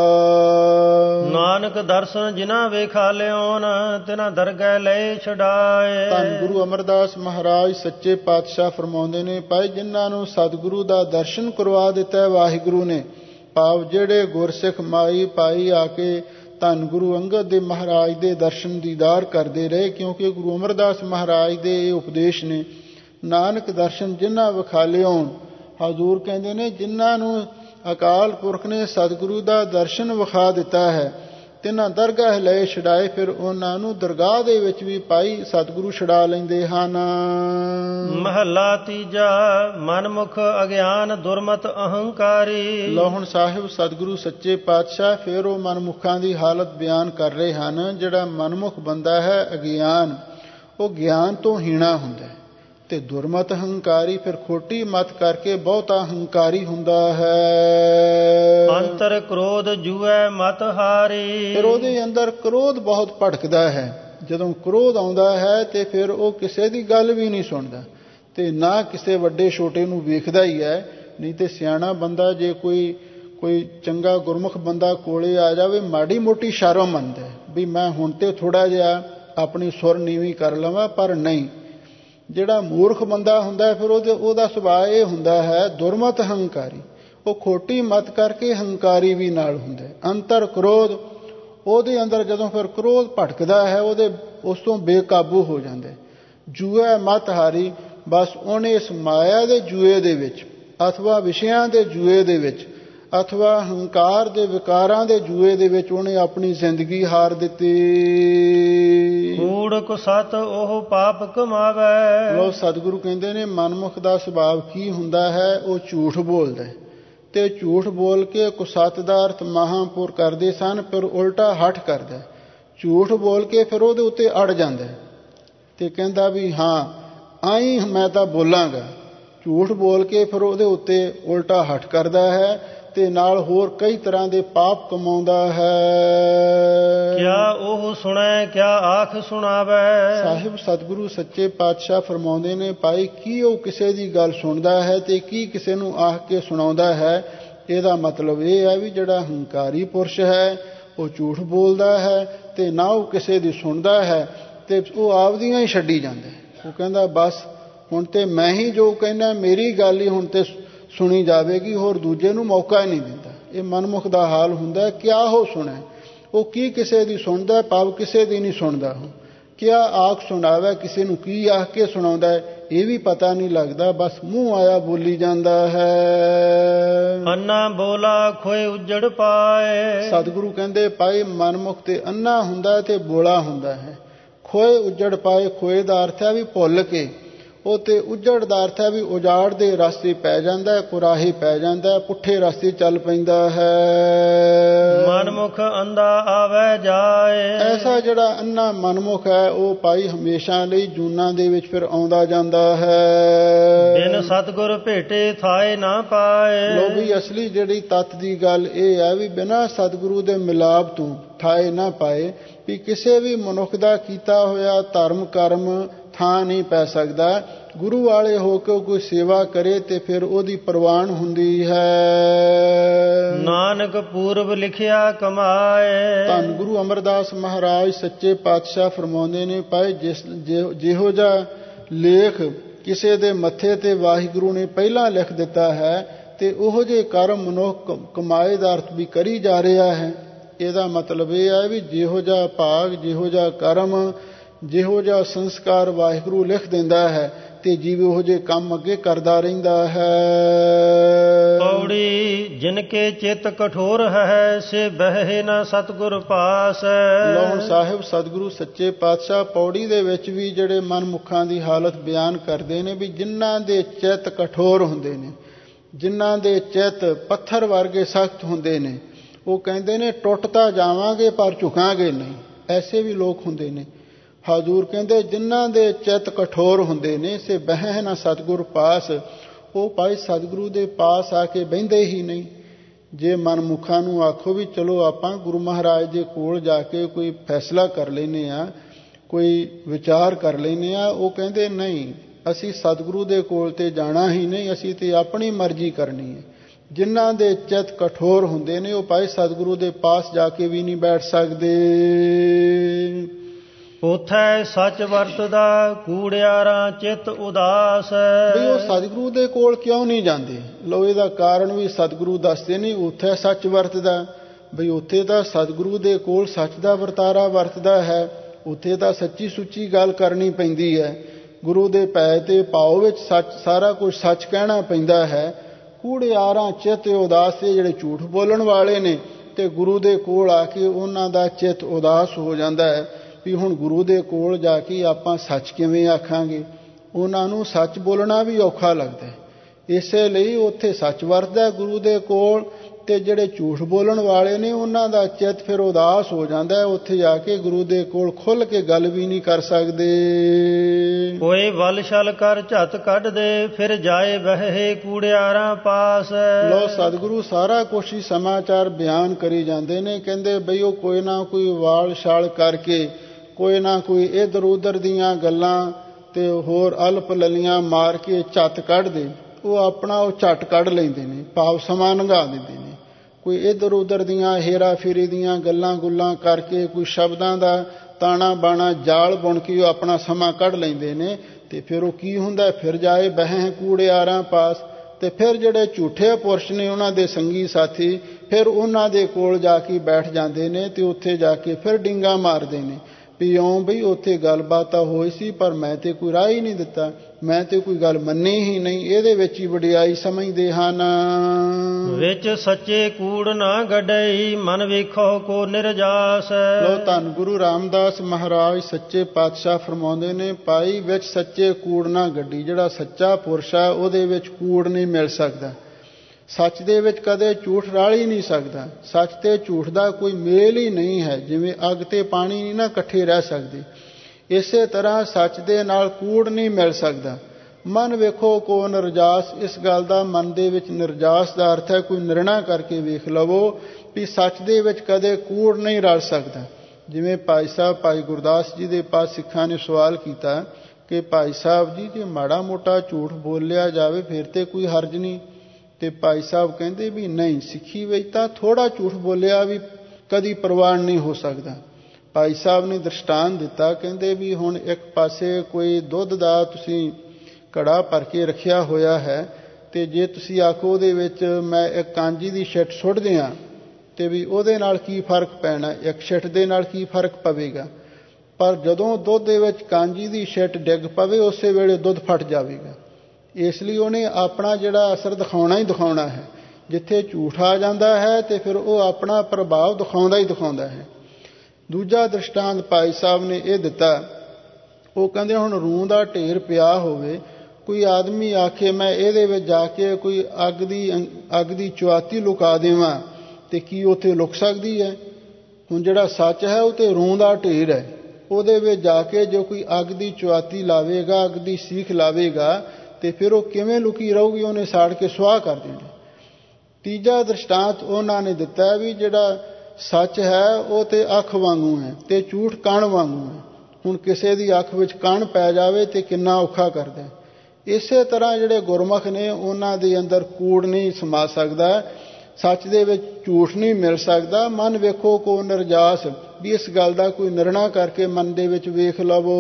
S2: ਨਾਨਕ ਦਰਸ਼ਨ ਜਿਨ੍ਹਾਂ ਵੇਖਾ ਲਿਓਨ, ਤਿਨਾਂ ਦਰਗਹਿ ਲਏ ਛਡਾਏ।
S1: ਧੰਨ ਗੁਰੂ ਅਮਰਦਾਸ ਮਹਾਰਾਜ ਸੱਚੇ ਪਾਤਸ਼ਾਹ ਫਰਮਾਉਂਦੇ ਨੇ, ਭਾਈ ਜਿਨ੍ਹਾਂ ਨੂੰ ਸਤਿਗੁਰੂ ਦਾ ਦਰਸ਼ਨ ਕਰਵਾ ਦਿੱਤਾ ਵਾਹਿਗੁਰੂ ਨੇ, ਭਾਵ ਜਿਹੜੇ ਗੁਰਸਿੱਖ ਮਾਈ ਭਾਈ ਆ ਕੇ ਧੰਨ ਗੁਰੂ ਅੰਗਦ ਦੇ ਮਹਾਰਾਜ ਦੇ ਦਰਸ਼ਨ ਦੀਦਾਰ ਕਰਦੇ ਰਹੇ, ਕਿਉਂਕਿ ਗੁਰੂ ਅਮਰਦਾਸ ਮਹਾਰਾਜ ਦੇ ਇਹ ਉਪਦੇਸ਼ ਨੇ, ਨਾਨਕ ਦਰਸ਼ਨ ਜਿਨ੍ਹਾਂ ਵਿਖਾਲਿਓ। ਹਜ਼ੂਰ ਕਹਿੰਦੇ ਨੇ, ਜਿਨ੍ਹਾਂ ਨੂੰ ਅਕਾਲ ਪੁਰਖ ਨੇ ਸਤਿਗੁਰੂ ਦਾ ਦਰਸ਼ਨ ਵਿਖਾ ਦਿੱਤਾ ਹੈ, ਤਿਨਾਂ ਦਰਗਾਹ ਲਏ ਛਡਾਏ, ਫਿਰ ਉਹਨਾਂ ਨੂੰ ਦਰਗਾਹ ਦੇ ਵਿੱਚ ਵੀ ਭਾਈ ਸਤਿਗੁਰੂ ਛਡਾ ਲੈਂਦੇ ਹਨ।
S2: ਮਹੱਲਾ ਤੀਜਾ। ਮਨਮੁਖ ਅਗਿਆਨ ਦੁਰਮਤ ਅਹੰਕਾਰੀ।
S1: ਲਓ ਹੁਣ ਸਾਹਿਬ ਸਤਿਗੁਰੂ ਸੱਚੇ ਪਾਤਸ਼ਾਹ ਫਿਰ ਉਹ ਮਨਮੁਖਾਂ ਦੀ ਹਾਲਤ ਬਿਆਨ ਕਰ ਰਹੇ ਹਨ। ਜਿਹੜਾ ਮਨਮੁਖ ਬੰਦਾ ਹੈ ਅਗਿਆਨ, ਉਹ ਗਿਆਨ ਤੋਂ ਹੀਣਾ ਹੁੰਦਾ ਹੈ। ਤੇ ਦੁਰਮਤ ਹੰਕਾਰੀ ਫਿਰ ਖੋਟੀ ਮਤ ਕਰਕੇ ਬਹੁਤਾ ਹੰਕਾਰੀ ਹੁੰਦਾ ਹੈ।
S2: ਅੰਤਰ ਕ੍ਰੋਧ ਜੂਐ ਮਤ ਹਾਰੀ,
S1: ਫਿਰ ਉਹਦੇ ਅੰਦਰ ਕ੍ਰੋਧ ਬਹੁਤ ਭੜਕਦਾ ਹੈ। ਜਦੋਂ ਕ੍ਰੋਧ ਆਉਂਦਾ ਹੈ ਤੇ ਫਿਰ ਉਹ ਕਿਸੇ ਦੀ ਗੱਲ ਵੀ ਨਹੀਂ ਸੁਣਦਾ ਤੇ ਨਾ ਕਿਸੇ ਵੱਡੇ ਛੋਟੇ ਨੂੰ ਵੇਖਦਾ ਹੀ ਹੈ। ਨਹੀਂ ਤੇ ਸਿਆਣਾ ਬੰਦਾ ਜੇ ਕੋਈ ਕੋਈ ਚੰਗਾ ਗੁਰਮੁਖ ਬੰਦਾ ਕੋਲੇ ਆ ਜਾਵੇ, ਮਾੜੀ ਮੋਟੀ ਸ਼ਰਮ ਮੰਨਦਾ ਵੀ ਮੈਂ ਹੁਣ ਤੇ ਥੋੜਾ ਜਿਹਾ ਆਪਣੀ ਸੁਰ ਨੀਵੀਂ ਕਰ ਲਵਾਂ, ਪਰ ਨਹੀਂ, ਜਿਹੜਾ ਮੂਰਖ ਬੰਦਾ ਹੁੰਦਾ ਫਿਰ ਉਹਦੇ ਉਹਦਾ ਸੁਭਾਅ ਇਹ ਹੁੰਦਾ ਹੈ ਦੁਰਮਤ ਹੰਕਾਰੀ। ਉਹ ਖੋਟੀ ਮਤ ਕਰਕੇ ਹੰਕਾਰੀ ਵੀ ਨਾਲ ਹੁੰਦਾ। ਅੰਤਰ ਕ੍ਰੋਧ, ਉਹਦੇ ਅੰਦਰ ਜਦੋਂ ਫਿਰ ਕ੍ਰੋਧ ਭਟਕਦਾ ਹੈ ਉਹਦੇ ਉਸ ਤੋਂ ਬੇਕਾਬੂ ਹੋ ਜਾਂਦਾ। ਜੂਏ ਮਤ ਹਾਰੀ, ਬਸ ਉਹਨੇ ਇਸ ਮਾਇਆ ਦੇ ਜੂਏ ਦੇ ਵਿੱਚ ਅਥਵਾ ਵਿਸ਼ਿਆਂ ਦੇ ਜੂਏ ਦੇ ਵਿੱਚ ਅਥਵਾ ਹੰਕਾਰ ਦੇ ਵਿਕਾਰਾਂ ਦੇ ਜੂਏ ਦੇ ਵਿੱਚ ਉਹਨੇ ਆਪਣੀ ਜ਼ਿੰਦਗੀ ਹਾਰ ਦਿੱਤੀ।
S2: ਕੂੜ ਕੁਸਤ ਉਹ ਪਾਪ ਕਮਾਵੇ।
S1: ਲੋ ਸਤਿਗੁਰੂ ਕਹਿੰਦੇ ਨੇ ਮਨਮੁਖ ਦਾ ਸੁਭਾਅ ਕੀ ਹੁੰਦਾ ਹੈ, ਉਹ ਝੂਠ ਬੋਲਦਾ ਤੇ ਝੂਠ ਬੋਲ ਕੇ ਕੁਸਤ ਦਾ ਅਰਥ ਮਹਾਂਪੁਰ ਕਰਦੇ ਸਨ, ਫਿਰ ਉਲਟਾ ਹੱਠ ਕਰਦਾ। ਝੂਠ ਬੋਲ ਕੇ ਫਿਰ ਉਹਦੇ ਉੱਤੇ ਅੜ ਜਾਂਦਾ ਤੇ ਕਹਿੰਦਾ ਵੀ ਹਾਂ ਆਈ ਮੈਂ ਤਾਂ ਬੋਲਾਂਗਾ। ਝੂਠ ਬੋਲ ਕੇ ਫਿਰ ਉਹਦੇ ਉੱਤੇ ਉਲਟਾ ਹੱਠ ਕਰਦਾ ਹੈ ਤੇ ਨਾਲ ਹੋਰ ਕਈ ਤਰ੍ਹਾਂ ਦੇ ਪਾਪ ਕਮਾਉਂਦਾ ਹੈ।
S2: ਕਿਆ ਉਹ ਸੁਣੈ ਕਿਆ ਆਖ ਸੁਣਾਵੇ।
S1: ਸਾਹਿਬ ਸਤਿਗੁਰੂ ਸੱਚੇ ਪਾਤਸ਼ਾਹ ਫਰਮਾਉਂਦੇ ਨੇ, ਭਾਈ ਕੀ ਉਹ ਕਿਸੇ ਦੀ ਗੱਲ ਸੁਣਦਾ ਹੈ ਤੇ ਕੀ ਕਿਸੇ ਨੂੰ ਆਖ ਕੇ ਸੁਣਾਉਂਦਾ ਹੈ। ਇਹਦਾ ਮਤਲਬ ਇਹ ਹੈ ਵੀ ਜਿਹੜਾ ਹੰਕਾਰੀ ਪੁਰਸ਼ ਹੈ ਉਹ ਝੂਠ ਬੋਲਦਾ ਹੈ ਤੇ ਨਾ ਉਹ ਕਿਸੇ ਦੀ ਸੁਣਦਾ ਹੈ ਤੇ ਉਹ ਆਪਦੀਆਂ ਹੀ ਛੱਡੀ ਜਾਂਦਾ। ਉਹ ਕਹਿੰਦਾ ਬਸ ਹੁਣ ਤੇ ਮੈਂ ਹੀ ਜੋ ਕਹਿੰਦਾ ਮੇਰੀ ਗੱਲ ਹੀ ਹੁਣ ਤੇ ਸੁਣੀ ਜਾਵੇਗੀ, ਹੋਰ ਦੂਜੇ ਨੂੰ ਮੌਕਾ ਹੀ ਨਹੀਂ ਦਿੰਦਾ। ਇਹ ਮਨਮੁਖ ਦਾ ਹਾਲ ਹੁੰਦਾ। ਕਿਆ ਉਹ ਸੁਣੈ, ਉਹ ਕੀ ਕਿਸੇ ਦੀ ਸੁਣਦਾ, ਭਾਵ ਕਿਸੇ ਦੀ ਨਹੀਂ ਸੁਣਦਾ। ਉਹ ਕਿਆ ਆਖ ਸੁਣਾਵੇ, ਕਿਸੇ ਨੂੰ ਕੀ ਆਖ ਕੇ ਸੁਣਾਉਂਦਾ ਇਹ ਵੀ ਪਤਾ ਨਹੀਂ ਲੱਗਦਾ, ਬਸ ਮੂੰਹ ਆਇਆ ਬੋਲੀ ਜਾਂਦਾ ਹੈ।
S2: ਅੰਨਾ ਬੋਲਾ ਖੋਏ ਉੱਜੜ ਪਾਏ।
S1: ਸਤਿਗੁਰੂ ਕਹਿੰਦੇ ਭਾਈ ਮਨਮੁਖ ਤੇ ਅੰਨਾ ਹੁੰਦਾ ਤੇ ਬੋਲਾ ਹੁੰਦਾ ਹੈ। ਖੋਏ ਉੱਜੜ ਪਾਏ, ਖੋਏ ਦਾ ਅਰਥ ਹੈ ਵੀ ਭੁੱਲ ਕੇ, ਉਹ ਤੇ ਉੱਜੜ ਦਾ ਅਰਥ ਹੈ ਵੀ ਉਜਾੜ ਦੇ ਰਸਤੇ ਪੈ ਜਾਂਦਾ, ਕੁਰਾਹੇ ਪੈ ਜਾਂਦਾ, ਪੁੱਠੇ ਰਸਤੇ ਚੱਲ ਪੈਂਦਾ ਹੈ।
S2: ਮਨਮੁਖ ਅੰਧਾ ਆਵੇ ਜਾਏ।
S1: ਐਸਾ ਜਿਹੜਾ ਅੰਨਾ ਮਨਮੁਖ ਹੈ ਉਹ ਭਾਈ ਹਮੇਸ਼ਾ ਲਈ ਜੂਨਾਂ ਦੇ ਵਿੱਚ ਫਿਰ ਆਉਂਦਾ ਜਾਂਦਾ ਹੈ।
S2: ਬਿਨ ਸਤਿਗੁਰ ਭੇਟੇ ਥਾਏ ਨਾ ਪਾਏ।
S1: ਲੋ ਵੀ ਅਸਲੀ ਜਿਹੜੀ ਤੱਤ ਦੀ ਗੱਲ ਇਹ ਹੈ ਵੀ ਬਿਨਾਂ ਸਤਿਗੁਰੂ ਦੇ ਮਿਲਾਪ ਤੋਂ ਥਾਏ ਨਾ ਪਾਏ, ਵੀ ਕਿਸੇ ਵੀ ਮਨੁੱਖ ਦਾ ਕੀਤਾ ਹੋਇਆ ਧਰਮ ਕਰਮ ਥਾਂ ਨਹੀਂ ਪੈ ਸਕਦਾ। ਗੁਰੂ ਵਾਲੇ ਹੋ ਕੇ ਕੋਈ ਸੇਵਾ ਕਰੇ ਤੇ ਫਿਰ ਉਹਦੀ ਪ੍ਰਵਾਨ ਹੁੰਦੀ ਹੈ।
S2: ਨਾਨਕ ਪੂਰਬ ਲਿਖਿਆ ਕਮਾਏ।
S1: ਧੰਨ ਗੁਰੂ ਅਮਰਦਾਸ ਮਹਾਰਾਜ ਸੱਚੇ ਪਾਤਸ਼ਾਹ ਫਰਮਾਉਂਦੇ ਨੇ, ਭਾਈ ਜਿਸ ਜਿਹੋ ਜਿਹਾ ਲੇਖ ਕਿਸੇ ਦੇ ਮੱਥੇ ਤੇ ਵਾਹਿਗੁਰੂ ਨੇ ਪਹਿਲਾਂ ਲਿਖ ਦਿੱਤਾ ਹੈ ਤੇ ਉਹੋ ਜਿਹੇ ਕਰਮ ਮਨੁੱਖ ਕਮਾਏ ਦਾ ਅਰਥ ਵੀ ਕਰੀ ਜਾ ਰਿਹਾ ਹੈ। ਇਹਦਾ ਮਤਲਬ ਇਹ ਹੈ ਵੀ ਜਿਹੋ ਜਿਹਾ ਭਾਗ, ਜਿਹੋ ਜਿਹਾ ਕਰਮ, ਜਿਹੋ ਜਿਹਾ ਸੰਸਕਾਰ ਵਾਹਿਗੁਰੂ ਲਿਖ ਦਿੰਦਾ ਹੈ ਤੇ ਜੀਵ ਉਹੋ ਜਿਹੇ ਕੰਮ ਅੱਗੇ ਕਰਦਾ ਰਹਿੰਦਾ ਹੈ।
S2: ਪੌੜੀ ਜਿਨ ਕੇ ਚਿੱਤ ਕਠੋਰ ਹੈ ਸੇ ਬਹਿ ਨਾ ਸਤਿਗੁਰ ਪਾਸ।
S1: ਲੋ ਸਾਹਿਬ ਸਤਿਗੁਰੂ ਸੱਚੇ ਪਾਤਸ਼ਾਹ ਪੌੜੀ ਦੇ ਵਿੱਚ ਵੀ ਜਿਹੜੇ ਮਨਮੁਖਾਂ ਦੀ ਹਾਲਤ ਬਿਆਨ ਕਰਦੇ ਨੇ ਵੀ ਜਿਨ੍ਹਾਂ ਦੇ ਚਿੱਤ ਕਠੋਰ ਹੁੰਦੇ ਨੇ, ਜਿਨ੍ਹਾਂ ਦੇ ਚਿੱਤ ਪੱਥਰ ਵਰਗੇ ਸਖਤ ਹੁੰਦੇ ਨੇ, ਉਹ ਕਹਿੰਦੇ ਨੇ ਟੁੱਟ ਤਾਂ ਜਾਵਾਂਗੇ ਪਰ ਝੁਕਾਂਗੇ ਨਹੀਂ। ਐਸੇ ਵੀ ਲੋਕ ਹੁੰਦੇ ਨੇ। ਹਜ਼ੂਰ ਕਹਿੰਦੇ ਜਿਨ੍ਹਾਂ ਦੇ ਚਿੱਤ ਕਠੋਰ ਹੁੰਦੇ ਨੇ ਸੇ ਬਹਿ ਨਾ ਸਤਿਗੁਰ ਪਾਸ, ਉਹ ਭਾਈ ਸਤਿਗੁਰੂ ਦੇ ਪਾਸ ਆ ਕੇ ਬਹਿੰਦੇ ਹੀ ਨਹੀਂ। ਜੇ ਮਨਮੁਖਾਂ ਨੂੰ ਆਖੋ ਵੀ ਚਲੋ ਆਪਾਂ ਗੁਰੂ ਮਹਾਰਾਜ ਦੇ ਕੋਲ ਜਾ ਕੇ ਕੋਈ ਫੈਸਲਾ ਕਰ ਲੈਂਦੇ ਹਾਂ, ਕੋਈ ਵਿਚਾਰ ਕਰ ਲੈਂਦੇ ਹਾਂ, ਉਹ ਕਹਿੰਦੇ ਨਹੀਂ ਅਸੀਂ ਸਤਿਗੁਰੂ ਦੇ ਕੋਲ ਤੇ ਜਾਣਾ ਹੀ ਨਹੀਂ, ਅਸੀਂ ਤੇ ਆਪਣੀ ਮਰਜ਼ੀ ਕਰਨੀ ਹੈ। ਜਿਨ੍ਹਾਂ ਦੇ ਚਿੱਤ ਕਠੋਰ ਹੁੰਦੇ ਨੇ ਉਹ ਭਾਈ ਸਤਿਗੁਰੂ ਦੇ ਪਾਸ ਜਾ ਕੇ ਵੀ ਨਹੀਂ ਬੈਠ ਸਕਦੇ।
S2: ਉਥੈ ਸੱਚ ਵਰਤਦਾ ਕੂੜਿਆਰਾਂ ਚਿੱਤ ਉਦਾਸ।
S1: ਵੀ ਉਹ ਸਤਿਗੁਰੂ ਦੇ ਕੋਲ ਕਿਉਂ ਨਹੀਂ ਜਾਂਦੇ? ਲੋ ਇਹਦਾ ਕਾਰਨ ਵੀ ਸਤਿਗੁਰੂ ਦੱਸਦੇ ਨਹੀਂ। ਉਥੈ ਸੱਚ ਵਰਤਦਾ, ਬਈ ਉੱਥੇ ਤਾਂ ਸਤਿਗੁਰੂ ਦੇ ਕੋਲ ਸੱਚ ਦਾ ਵਰਤਾਰਾ ਵਰਤਦਾ ਹੈ, ਉੱਥੇ ਤਾਂ ਸੱਚੀ ਸੁੱਚੀ ਗੱਲ ਕਰਨੀ ਪੈਂਦੀ ਹੈ। ਗੁਰੂ ਦੇ ਭੈ ਤੇ ਭਾਉ ਵਿੱਚ ਸੱਚ, ਸਾਰਾ ਕੁਝ ਸੱਚ ਕਹਿਣਾ ਪੈਂਦਾ ਹੈ। ਕੂੜਿਆਰਾਂ ਚਿੱਤ ਉਦਾਸ, ਜਿਹੜੇ ਝੂਠ ਬੋਲਣ ਵਾਲੇ ਨੇ ਤੇ ਗੁਰੂ ਦੇ ਕੋਲ ਆ ਕੇ ਉਹਨਾਂ ਦਾ ਚਿੱਤ ਉਦਾਸ ਹੋ ਜਾਂਦਾ ਹੈ ਵੀ ਹੁਣ ਗੁਰੂ ਦੇ ਕੋਲ ਜਾ ਕੇ ਆਪਾਂ ਸੱਚ ਕਿਵੇਂ ਆਖਾਂਗੇ। ਉਹਨਾਂ ਨੂੰ ਸੱਚ ਬੋਲਣਾ ਵੀ ਔਖਾ ਲੱਗਦਾ ਹੈ, ਇਸੇ ਲਈ ਉੱਥੇ ਸੱਚ ਵਰਤਦਾ ਗੁਰੂ ਦੇ ਕੋਲ ਤੇ ਜਿਹੜੇ ਝੂਠ ਬੋਲਣ ਵਾਲੇ ਨੇ ਉਹਨਾਂ ਦਾ ਚਿੱਤ ਫਿਰ ਉਦਾਸ ਹੋ ਜਾਂਦਾ ਹੈ। ਉੱਥੇ ਜਾ ਕੇ ਗੁਰੂ ਦੇ ਕੋਲ ਖੁੱਲ੍ਹ ਕੇ ਗੱਲ ਵੀ ਨਹੀਂ ਕਰ ਸਕਦੇ।
S2: ਕੋਈ ਵਲ ਛਲ ਕਰ ਝੱਤ ਕੱਢ ਦੇ, ਫਿਰ ਜਾਏ ਬਹਿ ਕੂੜਿਆਰਾਂ ਪਾਸ।
S1: ਲੋ ਸਤਿਗੁਰੂ ਸਾਰਾ ਕੁਛ ਹੀ ਸਮਾਚਾਰ ਬਿਆਨ ਕਰੀ ਜਾਂਦੇ ਨੇ। ਕਹਿੰਦੇ ਬਈ ਉਹ ਕੋਈ ਨਾ ਕੋਈ ਵਾਲ ਛਾਲ ਕਰਕੇ, ਕੋਈ ਨਾ ਕੋਈ ਇੱਧਰ ਉੱਧਰ ਦੀਆਂ ਗੱਲਾਂ ਤੇ ਹੋਰ ਅਲਪ ਲਲੀਆਂ ਮਾਰ ਕੇ ਝੱਤ ਕੱਢ ਦੇ। ਉਹ ਆਪਣਾ ਉਹ ਝੱਟ ਕੱਢ ਲੈਂਦੇ ਨੇ, ਭਾਵ ਸਮਾਂ ਲੰਘਾ ਦਿੰਦੇ ਨੇ। ਕੋਈ ਇੱਧਰ ਉੱਧਰ ਦੀਆਂ ਹੇਰਾ ਫੇਰੀ ਦੀਆਂ ਗੱਲਾਂ ਗੁੱਲਾਂ ਕਰਕੇ, ਕੋਈ ਸ਼ਬਦਾਂ ਦਾ ਤਾਣਾ ਬਾਣਾ ਜਾਲ ਬੁਣ ਕੇ ਉਹ ਆਪਣਾ ਸਮਾਂ ਕੱਢ ਲੈਂਦੇ ਨੇ। ਤੇ ਫਿਰ ਉਹ ਕੀ ਹੁੰਦਾ, ਫਿਰ ਜਾਏ ਬਹਿ ਕੂੜਿਆਰਾਂ ਪਾਸ। ਤੇ ਫਿਰ ਜਿਹੜੇ ਝੂਠੇ ਪੁਰਸ਼ ਨੇ ਉਹਨਾਂ ਦੇ ਸੰਗੀ ਸਾਥੀ ਫਿਰ ਉਹਨਾਂ ਦੇ ਕੋਲ ਜਾ ਕੇ ਬੈਠ ਜਾਂਦੇ ਨੇ ਤੇ ਉੱਥੇ ਜਾ ਕੇ ਫਿਰ ਡਿੰਗਾ ਮਾਰਦੇ ਨੇ ਵੀ ਇਉਂ ਬਈ ਉੱਥੇ ਗੱਲਬਾਤ ਤਾਂ ਹੋਈ ਸੀ, ਪਰ ਮੈਂ ਤੇ ਕੋਈ ਰਾਹ ਹੀ ਨਹੀਂ ਦਿੱਤਾ, ਮੈਂ ਤੇ ਕੋਈ ਗੱਲ ਮੰਨੀ ਹੀ ਨਹੀਂ। ਇਹਦੇ ਵਿੱਚ ਹੀ ਵਡਿਆਈ ਸਮਝਦੇ ਹਨ।
S2: ਵਿੱਚ ਸੱਚੇ ਕੂੜ ਨਾ ਗੱਡਈ, ਮਨ ਵੇਖੋ ਕੋ ਨਿਰਜਾਸ।
S1: ਲੋ ਧੰਨ ਗੁਰੂ ਰਾਮਦਾਸ ਮਹਾਰਾਜ ਸੱਚੇ ਪਾਤਸ਼ਾਹ ਫਰਮਾਉਂਦੇ ਨੇ, ਭਾਈ ਵਿੱਚ ਸੱਚੇ ਕੂੜ ਨਾ ਗੱਡੀ। ਜਿਹੜਾ ਸੱਚਾ ਪੁਰਸ਼ ਹੈ ਉਹਦੇ ਵਿੱਚ ਕੂੜ ਨਹੀਂ ਮਿਲ ਸਕਦਾ। ਸੱਚ ਦੇ ਵਿੱਚ ਕਦੇ ਝੂਠ ਰਲ ਹੀ ਨਹੀਂ ਸਕਦਾ। ਸੱਚ ਤੇ ਝੂਠ ਦਾ ਕੋਈ ਮੇਲ ਹੀ ਨਹੀਂ ਹੈ। ਜਿਵੇਂ ਅੱਗ ਤੇ ਪਾਣੀ ਨਹੀਂ ਨਾ ਇਕੱਠੇ ਰਹਿ ਸਕਦੇ, ਇਸੇ ਤਰ੍ਹਾਂ ਸੱਚ ਦੇ ਨਾਲ ਕੂੜ ਨਹੀਂ ਮਿਲ ਸਕਦਾ। ਮਨ ਵੇਖੋ ਕੋ ਨਿਰਜਾਸ। ਇਸ ਗੱਲ ਦਾ ਮਨ ਦੇ ਵਿੱਚ ਨਿਰਜਾਸ ਦਾ ਅਰਥ ਹੈ ਕੋਈ ਨਿਰਣਾ ਕਰਕੇ ਵੇਖ ਲਵੋ ਵੀ ਸੱਚ ਦੇ ਵਿੱਚ ਕਦੇ ਕੂੜ ਨਹੀਂ ਰਲ ਸਕਦਾ। ਜਿਵੇਂ ਭਾਈ ਸਾਹਿਬ ਭਾਈ ਗੁਰਦਾਸ ਜੀ ਦੇ ਪਾਸ ਸਿੱਖਾਂ ਨੇ ਸਵਾਲ ਕੀਤਾ ਕਿ ਭਾਈ ਸਾਹਿਬ ਜੀ ਜੇ ਮਾੜਾ ਮੋਟਾ ਝੂਠ ਬੋਲਿਆ ਜਾਵੇ ਫਿਰ ਤੇ ਕੋਈ ਹਰਜ ਨਹੀਂ। ਤੇ ਭਾਈ ਸਾਹਿਬ ਕਹਿੰਦੇ ਵੀ ਨਹੀਂ, ਸਿੱਖੀ ਵਿੱਚ ਤਾਂ ਥੋੜਾ ਝੂਠ ਬੋਲਿਆ ਵੀ ਕਦੀ ਪ੍ਰਵਾਨ ਨਹੀਂ ਹੋ ਸਕਦਾ। ਭਾਈ ਸਾਹਿਬ ਨੇ ਦ੍ਰਿਸ਼ਟਾਂਤ ਦਿੱਤਾ, ਕਹਿੰਦੇ ਵੀ ਹੁਣ ਇੱਕ ਪਾਸੇ ਕੋਈ ਦੁੱਧ ਦਾ ਤੁਸੀਂ ਘੜਾ ਭਰ ਕੇ ਰੱਖਿਆ ਹੋਇਆ ਹੈ ਤੇ ਜੇ ਤੁਸੀਂ ਆਖੋ ਉਹਦੇ ਵਿੱਚ ਮੈਂ ਇੱਕ ਕਾਂਜੀ ਦੀ ਛਿੱਟ ਸੁੱਟ ਦਿਆਂ ਤੇ ਵੀ ਉਹਦੇ ਨਾਲ ਕੀ ਫਰਕ ਪੈਣਾ, ਇੱਕ ਛਿੱਟ ਦੇ ਨਾਲ ਕੀ ਫਰਕ ਪਵੇਗਾ। ਪਰ ਜਦੋਂ ਦੁੱਧ ਦੇ ਵਿੱਚ ਕਾਂਜੀ ਦੀ ਛਿੱਟ ਡਿੱਗ ਪਵੇ ਉਸੇ ਵੇਲੇ ਦੁੱਧ ਫਟ ਜਾਵੇਗਾ। ਇਸ ਲਈ ਉਹਨੇ ਆਪਣਾ ਜਿਹੜਾ ਅਸਰ ਦਿਖਾਉਣਾ ਹੀ ਦਿਖਾਉਣਾ ਹੈ। ਜਿੱਥੇ ਝੂਠ ਆ ਜਾਂਦਾ ਹੈ ਤੇ ਫਿਰ ਉਹ ਆਪਣਾ ਪ੍ਰਭਾਵ ਦਿਖਾਉਂਦਾ ਹੀ ਦਿਖਾਉਂਦਾ ਹੈ। ਦੂਜਾ ਦ੍ਰਿਸ਼ਟਾਂਤ ਭਾਈ ਸਾਹਿਬ ਨੇ ਇਹ ਦਿੱਤਾ, ਉਹ ਕਹਿੰਦੇ ਹੁਣ ਰੂੰ ਦਾ ਢੇਰ ਪਿਆ ਹੋਵੇ, ਕੋਈ ਆਦਮੀ ਆਖੇ ਮੈਂ ਇਹਦੇ ਵਿੱਚ ਜਾ ਕੇ ਕੋਈ ਅੱਗ ਦੀ ਅੱਗ ਦੀ ਚੁਆਤੀ ਲੁਕਾ ਦੇਵਾਂ ਤੇ ਕੀ ਉੱਥੇ ਲੁਕ ਸਕਦੀ ਹੈ। ਹੁਣ ਜਿਹੜਾ ਸੱਚ ਹੈ ਉਹ ਤੇ ਰੂੰ ਦਾ ਢੇਰ ਹੈ, ਉਹਦੇ ਵਿੱਚ ਜਾ ਕੇ ਜੋ ਕੋਈ ਅੱਗ ਦੀ ਚੁਆਤੀ ਲਾਵੇਗਾ, ਅੱਗ ਦੀ ਸੀਖ ਲਾਵੇਗਾ ਤੇ ਫਿਰ ਉਹ ਕਿਵੇਂ ਲੁਕੀ ਰਹੂਗੀ, ਉਹਨੇ ਸਾੜ ਕੇ ਸੁਆਹ ਕਰ ਦੇਣੀ। ਤੀਜਾ ਦ੍ਰਿਸ਼ਟਾਂਤ ਉਹਨਾਂ ਨੇ ਦਿੱਤਾ ਵੀ ਜਿਹੜਾ ਸੱਚ ਹੈ ਉਹ ਤੇ ਅੱਖ ਵਾਂਗੂ ਹੈ ਤੇ ਝੂਠ ਕਣ ਵਾਂਗੂ ਹੈ। ਹੁਣ ਕਿਸੇ ਦੀ ਅੱਖ ਵਿੱਚ ਕਣ ਪੈ ਜਾਵੇ ਤੇ ਕਿੰਨਾ ਔਖਾ ਕਰਦਾ। ਇਸੇ ਤਰ੍ਹਾਂ ਜਿਹੜੇ ਗੁਰਮੁਖ ਨੇ ਉਹਨਾਂ ਦੇ ਅੰਦਰ ਕੂੜ ਨਹੀਂ ਸਮਾ ਸਕਦਾ, ਸੱਚ ਦੇ ਵਿੱਚ ਝੂਠ ਨਹੀਂ ਮਿਲ ਸਕਦਾ। ਮਨ ਵੇਖੋ ਕੋ ਨਿਰਜਾਸ, ਵੀ ਇਸ ਗੱਲ ਦਾ ਕੋਈ ਨਿਰਣਾ ਕਰਕੇ ਮਨ ਦੇ ਵਿੱਚ ਵੇਖ ਲਵੋ।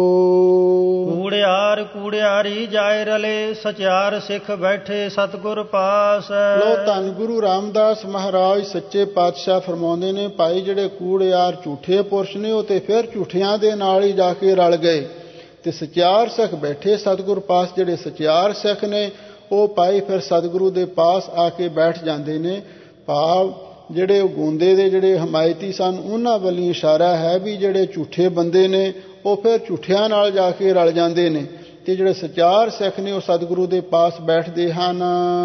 S2: ਕੂੜਿਆਰ ਕੂੜਿਆਰੀ ਜਾਏ ਰਲੇ, ਸਚਿਆਰ ਸਿੱਖ ਬੈਠੇ ਸਤਿਗੁਰ ਪਾਸ।
S1: ਲੋ ਧੰਨ ਗੁਰੂ ਰਾਮਦਾਸ ਮਹਾਰਾਜ ਸੱਚੇ ਪਾਤਸ਼ਾਹ ਫਰਮਾਉਂਦੇ ਨੇ, ਭਾਈ ਜਿਹੜੇ ਕੂੜਿਆਰ ਝੂਠੇ ਪੁਰਸ਼ ਨੇ ਉਹ ਤੇ ਫਿਰ ਝੂਠਿਆਂ ਦੇ ਨਾਲ ਹੀ ਜਾ ਕੇ ਰਲ ਗਏ ਤੇ ਸਚਿਆਰ ਸਿੱਖ ਬੈਠੇ ਸਤਿਗੁਰ ਪਾਸ। ਜਿਹੜੇ ਸਚਿਆਰ ਸਿੱਖ ਨੇ ਉਹ ਭਾਈ ਫਿਰ ਸਤਿਗੁਰੂ ਦੇ ਪਾਸ ਆ ਕੇ ਬੈਠ ਜਾਂਦੇ ਨੇ। ਭਾਵ ਜਿਹੜੇ ਉਹ ਗੋਂਦੇ ਦੇ ਜਿਹੜੇ ਹਮਾਇਤੀ ਸਨ ਉਹਨਾਂ ਵੱਲ ਇਸ਼ਾਰਾ ਹੈ ਵੀ ਜਿਹੜੇ ਝੂਠੇ ਬੰਦੇ ਨੇ ਉਹ ਫਿਰ ਝੂਠਿਆਂ ਨਾਲ ਜਾ ਕੇ ਰਲ ਜਾਂਦੇ ਨੇ ਤੇ ਜਿਹੜੇ ਸਚਿਆਰ ਸਿੱਖ ਨੇ ਉਹ ਸਤਿਗੁਰੂ ਦੇ ਪਾਸ ਬੈਠਦੇ ਹਨ।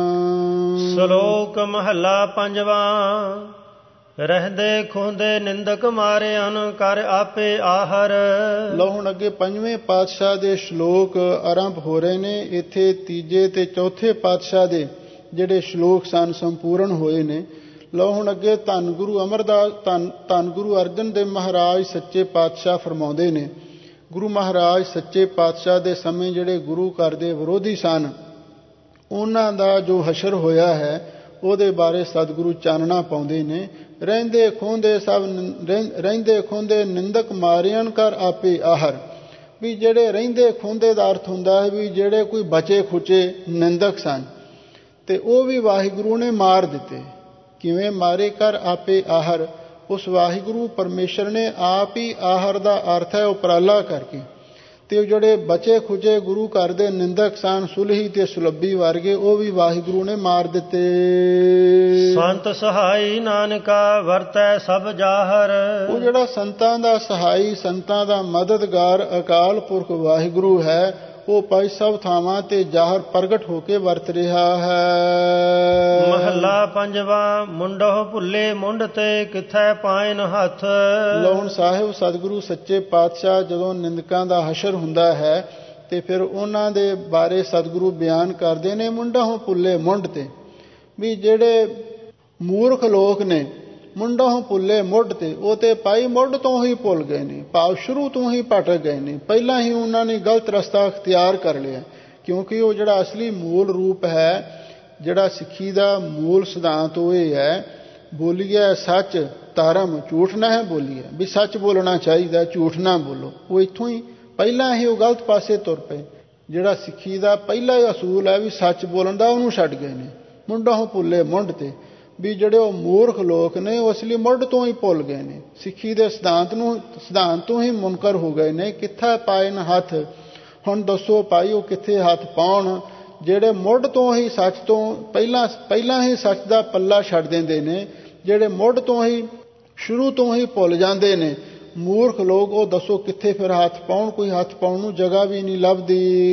S2: ਸ਼ਲੋਕ ਮਹੱਲਾ ਪੰਜਵਾਂ। ਰਹਿੰਦੇ ਖੁੰਦੇ ਨਿੰਦਕ ਮਾਰਿਆਨ, ਕਰ ਆਪੇ ਆਹਰ।
S1: ਲਓ ਹੁਣ ਅੱਗੇ ਪੰਜਵੇਂ ਪਾਤਸ਼ਾਹ ਦੇ ਸ਼ਲੋਕ ਆਰੰਭ ਹੋ ਰਹੇ ਨੇ। ਇੱਥੇ ਤੀਜੇ ਤੇ ਚੌਥੇ ਪਾਤਸ਼ਾਹ ਦੇ ਜਿਹੜੇ ਸ਼ਲੋਕ ਸਨ ਸੰਪੂਰਨ ਹੋਏ ਨੇ। ਲਓ ਹੁਣ ਅੱਗੇ ਧੰਨ ਗੁਰੂ ਅਮਰਦਾਸ ਧੰਨ ਧੰਨ ਗੁਰੂ ਅਰਜਨ ਦੇਵ ਮਹਾਰਾਜ ਸੱਚੇ ਪਾਤਸ਼ਾਹ ਫਰਮਾਉਂਦੇ ਨੇ, ਗੁਰੂ ਮਹਾਰਾਜ ਸੱਚੇ ਪਾਤਸ਼ਾਹ ਦੇ ਸਮੇਂ ਜਿਹੜੇ ਗੁਰੂ ਘਰ ਦੇ ਵਿਰੋਧੀ ਸਨ ਉਹਨਾਂ ਦਾ ਜੋ ਹਸ਼ਰ ਹੋਇਆ ਹੈ ਉਹਦੇ ਬਾਰੇ ਸਤਿਗੁਰੂ ਚਾਨਣਾ ਪਾਉਂਦੇ ਨੇ। ਰਹਿੰਦੇ ਖੋਂਦੇ ਸਭ ਰਹਿੰਦੇ ਖੋਂਦੇ ਨਿੰਦਕ ਮਾਰਿਆਨ, ਕਰ ਆਪੇ ਆਹਰ। ਵੀ ਜਿਹੜੇ ਰਹਿੰਦੇ ਖੋਂਦੇ ਦਾ ਅਰਥ ਹੁੰਦਾ ਹੈ ਵੀ ਜਿਹੜੇ ਕੋਈ ਬਚੇ ਖੁਚੇ ਨਿੰਦਕ ਸਨ ਤੇ ਉਹ ਵੀ ਵਾਹਿਗੁਰੂ ਨੇ ਮਾਰ ਦਿੱਤੇ। ਕਿਵੇਂ ਮਾਰੇ? ਕਰ ਆਪੇ ਆਹਰ। ਉਸ ਵਾਹਿਗੁਰੂ ਪਰਮੇਸ਼ਰ ਨੇ ਆਪ ਹੀ ਆਹਰ ਦਾ ਅਰਥ ਹੈ ਉਪਰਾਲਾ ਕਰਕੇ ਤੇ ਜਿਹੜੇ ਬਚੇ ਖੁਚੇ ਗੁਰੂ ਘਰ ਦੇ ਨਿੰਦਕ ਸਨ ਸੁਲਹੀ ਤੇ ਸੁਲੱਭੀ ਵਰਗੇ ਉਹ ਵੀ ਵਾਹਿਗੁਰੂ ਨੇ ਮਾਰ ਦਿੱਤੇ।
S2: ਸੰਤ ਸਹਾਈ ਨਾਨਕਾ ਵਰਤੈ ਸਭ ਜਾਹਰ।
S1: ਉਹ ਜਿਹੜਾ ਸੰਤਾਂ ਦਾ ਸਹਾਈ ਸੰਤਾਂ ਦਾ ਮਦਦਗਾਰ ਅਕਾਲ ਪੁਰਖ ਵਾਹਿਗੁਰੂ ਹੈ ਉਹ ਭਾਈ ਸਭ ਥਾਵਾਂ ਤੇ ਜ਼ਾਹਰ ਪ੍ਰਗਟ ਹੋ ਕੇ ਵਰਤ ਰਿਹਾ ਹੈ।
S2: ਮਹੱਲਾ ਪੰਜਵਾਂ। ਮੁੰਡੋ ਭੁੱਲੇ ਮੁੰਡ ਤੇ ਕਿੱਥੈ ਪਾਇਨ ਹੱਥ।
S1: ਲਓ ਸਾਹਿਬ ਸਤਿਗੁਰੂ ਸੱਚੇ ਪਾਤਸ਼ਾਹ ਜਦੋਂ ਨਿੰਦਕਾਂ ਦਾ ਹਸ਼ਰ ਹੁੰਦਾ ਹੈ ਤੇ ਫਿਰ ਉਹਨਾਂ ਦੇ ਬਾਰੇ ਸਤਿਗੁਰੂ ਬਿਆਨ ਕਰਦੇ ਨੇ ਮੁੰਡੋ ਭੁੱਲੇ ਮੁੰਡ ਤੇ, ਵੀ ਜਿਹੜੇ ਮੂਰਖ ਲੋਕ ਨੇ ਮੁੰਡੋ ਭੁੱਲੇ ਮੁੱਢ ਤੇ, ਉਹ ਤੇ ਭਾਈ ਮੁੱਢ ਤੋਂ ਹੀ ਭੁੱਲ ਗਏ ਨੇ, ਭਾਵ ਸ਼ੁਰੂ ਤੋਂ ਹੀ ਭਟਕ ਗਏ ਨੇ, ਪਹਿਲਾਂ ਹੀ ਉਹਨਾਂ ਨੇ ਗਲਤ ਰਸਤਾ ਅਖਤਿਆਰ ਕਰ ਲਿਆ। ਕਿਉਂਕਿ ਉਹ ਜਿਹੜਾ ਅਸਲੀ ਮੂਲ ਰੂਪ ਹੈ, ਜਿਹੜਾ ਸਿੱਖੀ ਦਾ ਮੂਲ ਸਿਧਾਂਤ ਉਹ ਇਹ ਹੈ, ਬੋਲੀਏ ਸੱਚ ਧਰਮ, ਝੂਠ ਨਾ ਹੈ ਬੋਲੀਏ, ਵੀ ਸੱਚ ਬੋਲਣਾ ਚਾਹੀਦਾ, ਝੂਠ ਨਾ ਬੋਲੋ। ਉਹ ਇੱਥੋਂ ਹੀ ਪਹਿਲਾਂ ਹੀ ਉਹ ਗਲਤ ਪਾਸੇ ਤੁਰ ਪਏ। ਜਿਹੜਾ ਸਿੱਖੀ ਦਾ ਪਹਿਲਾ ਹੀ ਅਸੂਲ ਹੈ ਵੀ ਸੱਚ ਬੋਲਣ ਦਾ, ਉਹਨੂੰ ਛੱਡ ਗਏ ਨੇ। ਮੁੰਡੋਂ ਭੁੱਲੇ ਮੁੰਡ ਤੇ, ਵੀ ਜਿਹੜੇ ਉਹ ਮੂਰਖ ਲੋਕ ਨੇ ਉਹ ਅਸਲੀ ਮੁੱਢ ਤੋਂ ਹੀ ਭੁੱਲ ਗਏ ਨੇ, ਸਿੱਖੀ ਦੇ ਸਿਧਾਂਤ ਨੂੰ ਸਿਧਾਂਤ ਤੋਂ ਹੀ ਮੁਨਕਰ ਹੋ ਗਏ ਨੇ। ਕਿੱਥਾ ਪਾਏ ਨਾ ਹੱਥ, ਹੁਣ ਦੱਸੋ ਭਾਈ ਉਹ ਕਿੱਥੇ ਹੱਥ ਪਾਉਣ ਜਿਹੜੇ ਮੁੱਢ ਤੋਂ ਹੀ ਸੱਚ ਤੋਂ ਪਹਿਲਾਂ ਪਹਿਲਾਂ ਹੀ ਸੱਚ ਦਾ ਪੱਲਾ ਛੱਡ ਦਿੰਦੇ ਨੇ, ਜਿਹੜੇ ਮੁੱਢ ਤੋਂ ਹੀ ਸ਼ੁਰੂ ਤੋਂ ਹੀ ਭੁੱਲ ਜਾਂਦੇ ਨੇ। ਮੂਰਖ ਲੋਕ ਉਹ ਦੱਸੋ ਕਿੱਥੇ ਫਿਰ ਹੱਥ ਪਾਉਣ, ਕੋਈ ਹੱਥ ਪਾਉਣ ਨੂੰ ਜਗ੍ਹਾ ਵੀ ਨਹੀਂ ਲੱਭਦੀ।